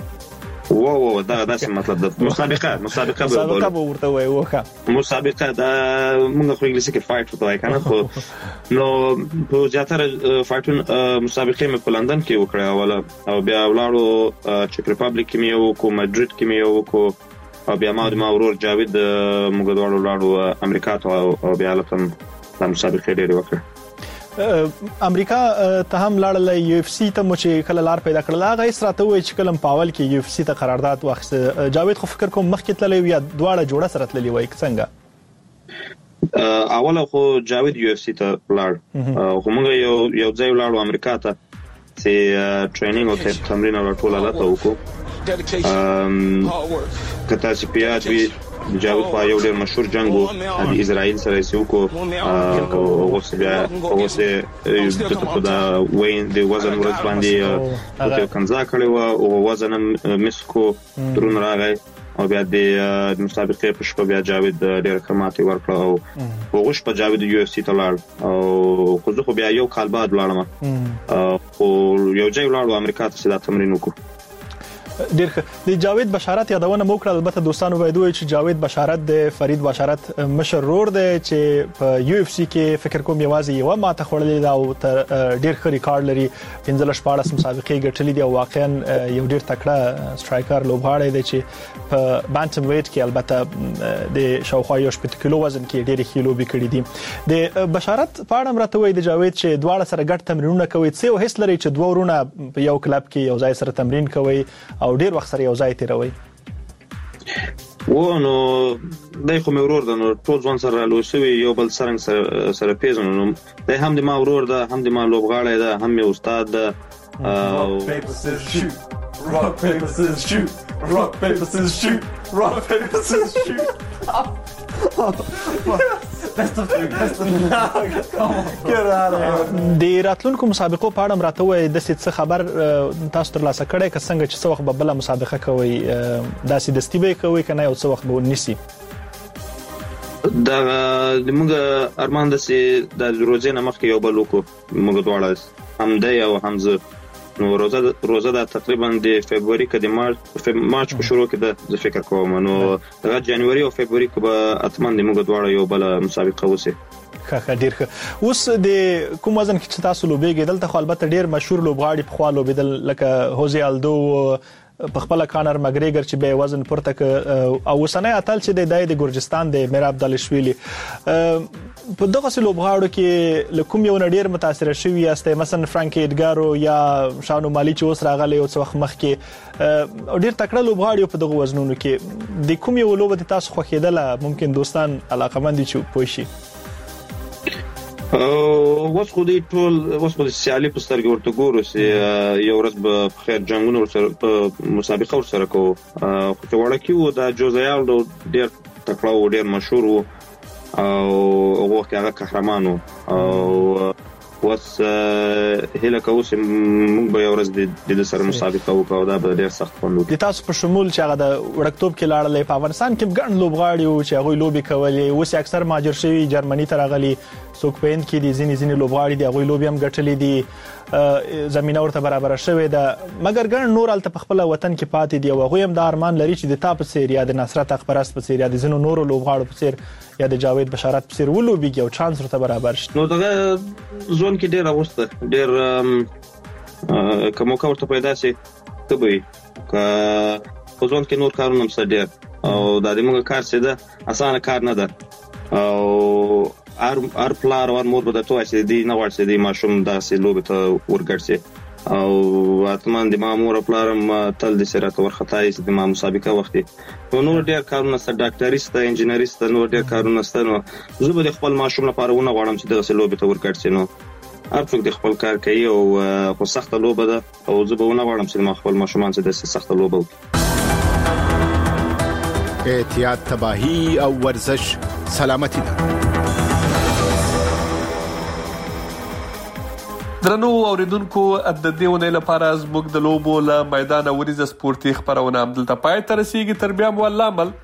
وو دا څه مطلب ده مسابقه به ورته وایي وکړه مسابقه دا موږ خو انګلیسي کې فایټ وته کنه خو نو په زیاتره فایټون مسابقه مې په لندن کې وکړه اوله او بیا ولاړو چک ریپابلیک کې مې وکړو مدرید کې مې وکړو او بیا ما ورور جاوید موږ دوه ولاړو امریکا ته او بیا لکه د مسابقه ډېر وکړه امریکا ته هم لاړل یو اف سی ته مو چې کله لار پیدا کړل هغه سراته وای چې کلم پاول کې یو اف سی ته قرارداد واخیسته جاوید خو فکر کوم مخکې تللی یا دواړه جوړه سره تللی وای څنګه اوله خو جاوید یو اف سی ته لاړ خو موږ یو ځای ولاړو امریکا ته چې ټریننګ او تمرین او ټول حالات وکړو کته چې پیاجوي جاوید خو یو ډېر مشهور جنگ وو د اسرائیل سره سیوکو او اوسه د دا وین د وزن ورځ باندې د کنزا کړي او وزن مسکو درون راغی او بیا د مسابقې په شپه بیا جاوید ډېر کماتي ورکړ او وغوش په جاوید یو اف سی ته لاړ او خو زه خو بیا یو کال بعد لاړم او یو ځای لاړو امریکا ته چې دا تمرین وکړو ډیر د جاوید بشارت یادونه مو کړل البته دوستانو وایي چې جاوید بشارت د فرید بشارت مشر رور دی چې په یو اف سی کې فکر کوم یوازې یو ماته خړلې دا او ډیر خري کار لري 15 14 مسابقې ګټلې دي او واقعا یو ډیر تکړه سټرایکر لوبغاړی دی چې په بانتم ویټ کې البته د شاوخوا یو 8 کیلو وزن کې ډیر کیلو به کړی دي د بشارت پاړم راته وایي د جاوید چې دواړه سره ګډ تمرینونه کوي څه هیڅ لري چې دوه ورونه په یو کلب کې یو ځای سره تمرین کوي او ډیر وخت سره یو ځای تیروي و نو دای خو مې ورور ده نو ټول ځوان سره لوسوي یو بل سره پیژنو دای هم د ما ورور ده هم د ما لوبغاړی ده هم مې استاد ده rock paper scissors shoot rock paper scissors shoot rock paper scissors shoot best of three get out of here د راتلونکو مسابقو په اړه راته وای د څه خبر تاسو تر لاسه کړی که څنګه چې څو وخت به بل مسابقه کوي داسې دستی به کوي کنه یو څو وخت به ونیسي دا موږ ارمان د سي د روزنه مخکې یو بل وکړو موږ دواړه هم دی او هم زه نو روزه دا تقریبا د فبراير کې د مارچ په شروع کې د فکر کوم نو د جنوري او فبراير کې به اتمن د موږ دواړه یو بل مسابقه وسی ښه ډیر ښه اوس د کوم وزن کې چې تاسو لوبېږئ دلته خو البته ډیر مشهور لوبغاړي په خوا لوبېدل لکه هوزي الدو په خپل کانر مګریګر چې به وزن پورته ک او وسنه اتل چې د ګورجستان د میراب دالشویلی په دغه لوبغاړو کې لکوم یو ډیر متاثر شوی یاسته مثلا فرانک ایډګارو یا شانو مالی چې اوس راغلی او څو وخت مخکې ډیر تکړه لوبغاړي په دغه وزنونو کې د کوم یو لوبه تاسو خوښیدله ممکن دوستان علاقمند دي چې پوښي اوس خو د سیالي په سترګې ورته ګورو چې یو ورځ به خیر جنگونه ورسره په مسابقه ورسره کوو خو چې وړه کې و دا جوزیال ډېر تکړه و ډېر مشهور و او هغه وخت هغه قهرمان و او اوس هله کوو چې موږ به یو ورځ د سره مسابقه وکړو دا به ډېر سخت خوند وکړي. د تاسو په شمول چې هغه د وړکتوب کې لاړلې په افغانستان کې ګڼ لوبغاړي او چې هغه لوبي کولې اوس اکثر مهاجر شوي جرمني ته راغلي څوک په هند کې دي ځینې لوبغاړي دي هغه لوبي هم ګټلې دي زمينه ورته برابر شوې ده مګر ګڼ نور الته په خپل وطن کې پاتې دي او هغه هم د ارمان لري چې د تاپ سیر یا د نصرت اخبارست په سیر یا د زینو نور لوبغاړو په سیر یا د جاوید بشارت په سیر ولوبيږي او چانس ورته برابر شي. نو دغه زون کې ډېر اوسته ډېر کومه کورته پیدا شي تبوي که زون کې نور کارونه هم ډېر او د دې موږ کار څه ده اسانه کار نه ده او ار پلار ور مور به تاسو چې دی نه ورسې دی ماشوم داسې لوبه ته ورګرځي او اتمان د مامور پلارم تل د سره تور خطای چې د مسابقه وختي نو ډېر کارونه ست ډاکټریست انجینریست نو ډېر کارونه ست نو زه به خپل ماشوم لپاره ونه غواړم چې دغه لوبه ته ورګرځي نو هر څوک د خپل کار کوي او خو سخت لوبه ده او زه به ونه غواړم چې ما خپل ماشومان چې د سخت لوبه وکړي. احتیاط تباہی او ورزش سلامتی ده. درنو اوریدونکو د دې ونې لپاره زموږ د لوبو له میدان وریځ سپورتي خبرونه همدلته پای ته رسیږي تر بیا مو الله عمل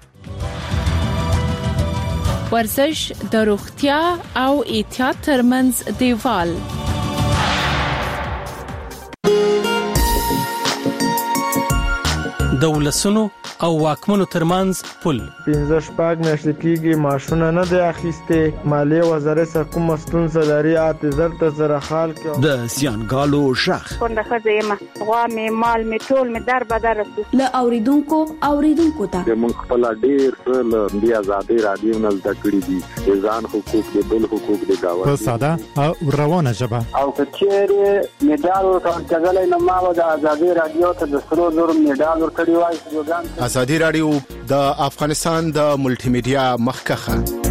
ورزش د روغتیا او احتیاط ترمنځ دیوال د ولسونو او واکمنو ترمنځ پل 15 شپږ میاشتې کېږي ماشونه نه دی اخیسته مالیه وزارت سره کوم ستونزه لري اته زر سره حال کې د زیانګالو شخ څنګه خزه ما غوا می مال می ټول می در بدر له اوریدونکو ته موږ خپل ډیر څه د آزادي رادیو نه زده کړی دي ځان حقوق دي بل حقوق دي دا په ساده او روانه ژبه او کچېره میډال ورکړل نه ما د آزادي رادیو ته د سرو زر میډال ورکړی وای ازادي رادیو د افغانستان د ملټي میډیا مخکخه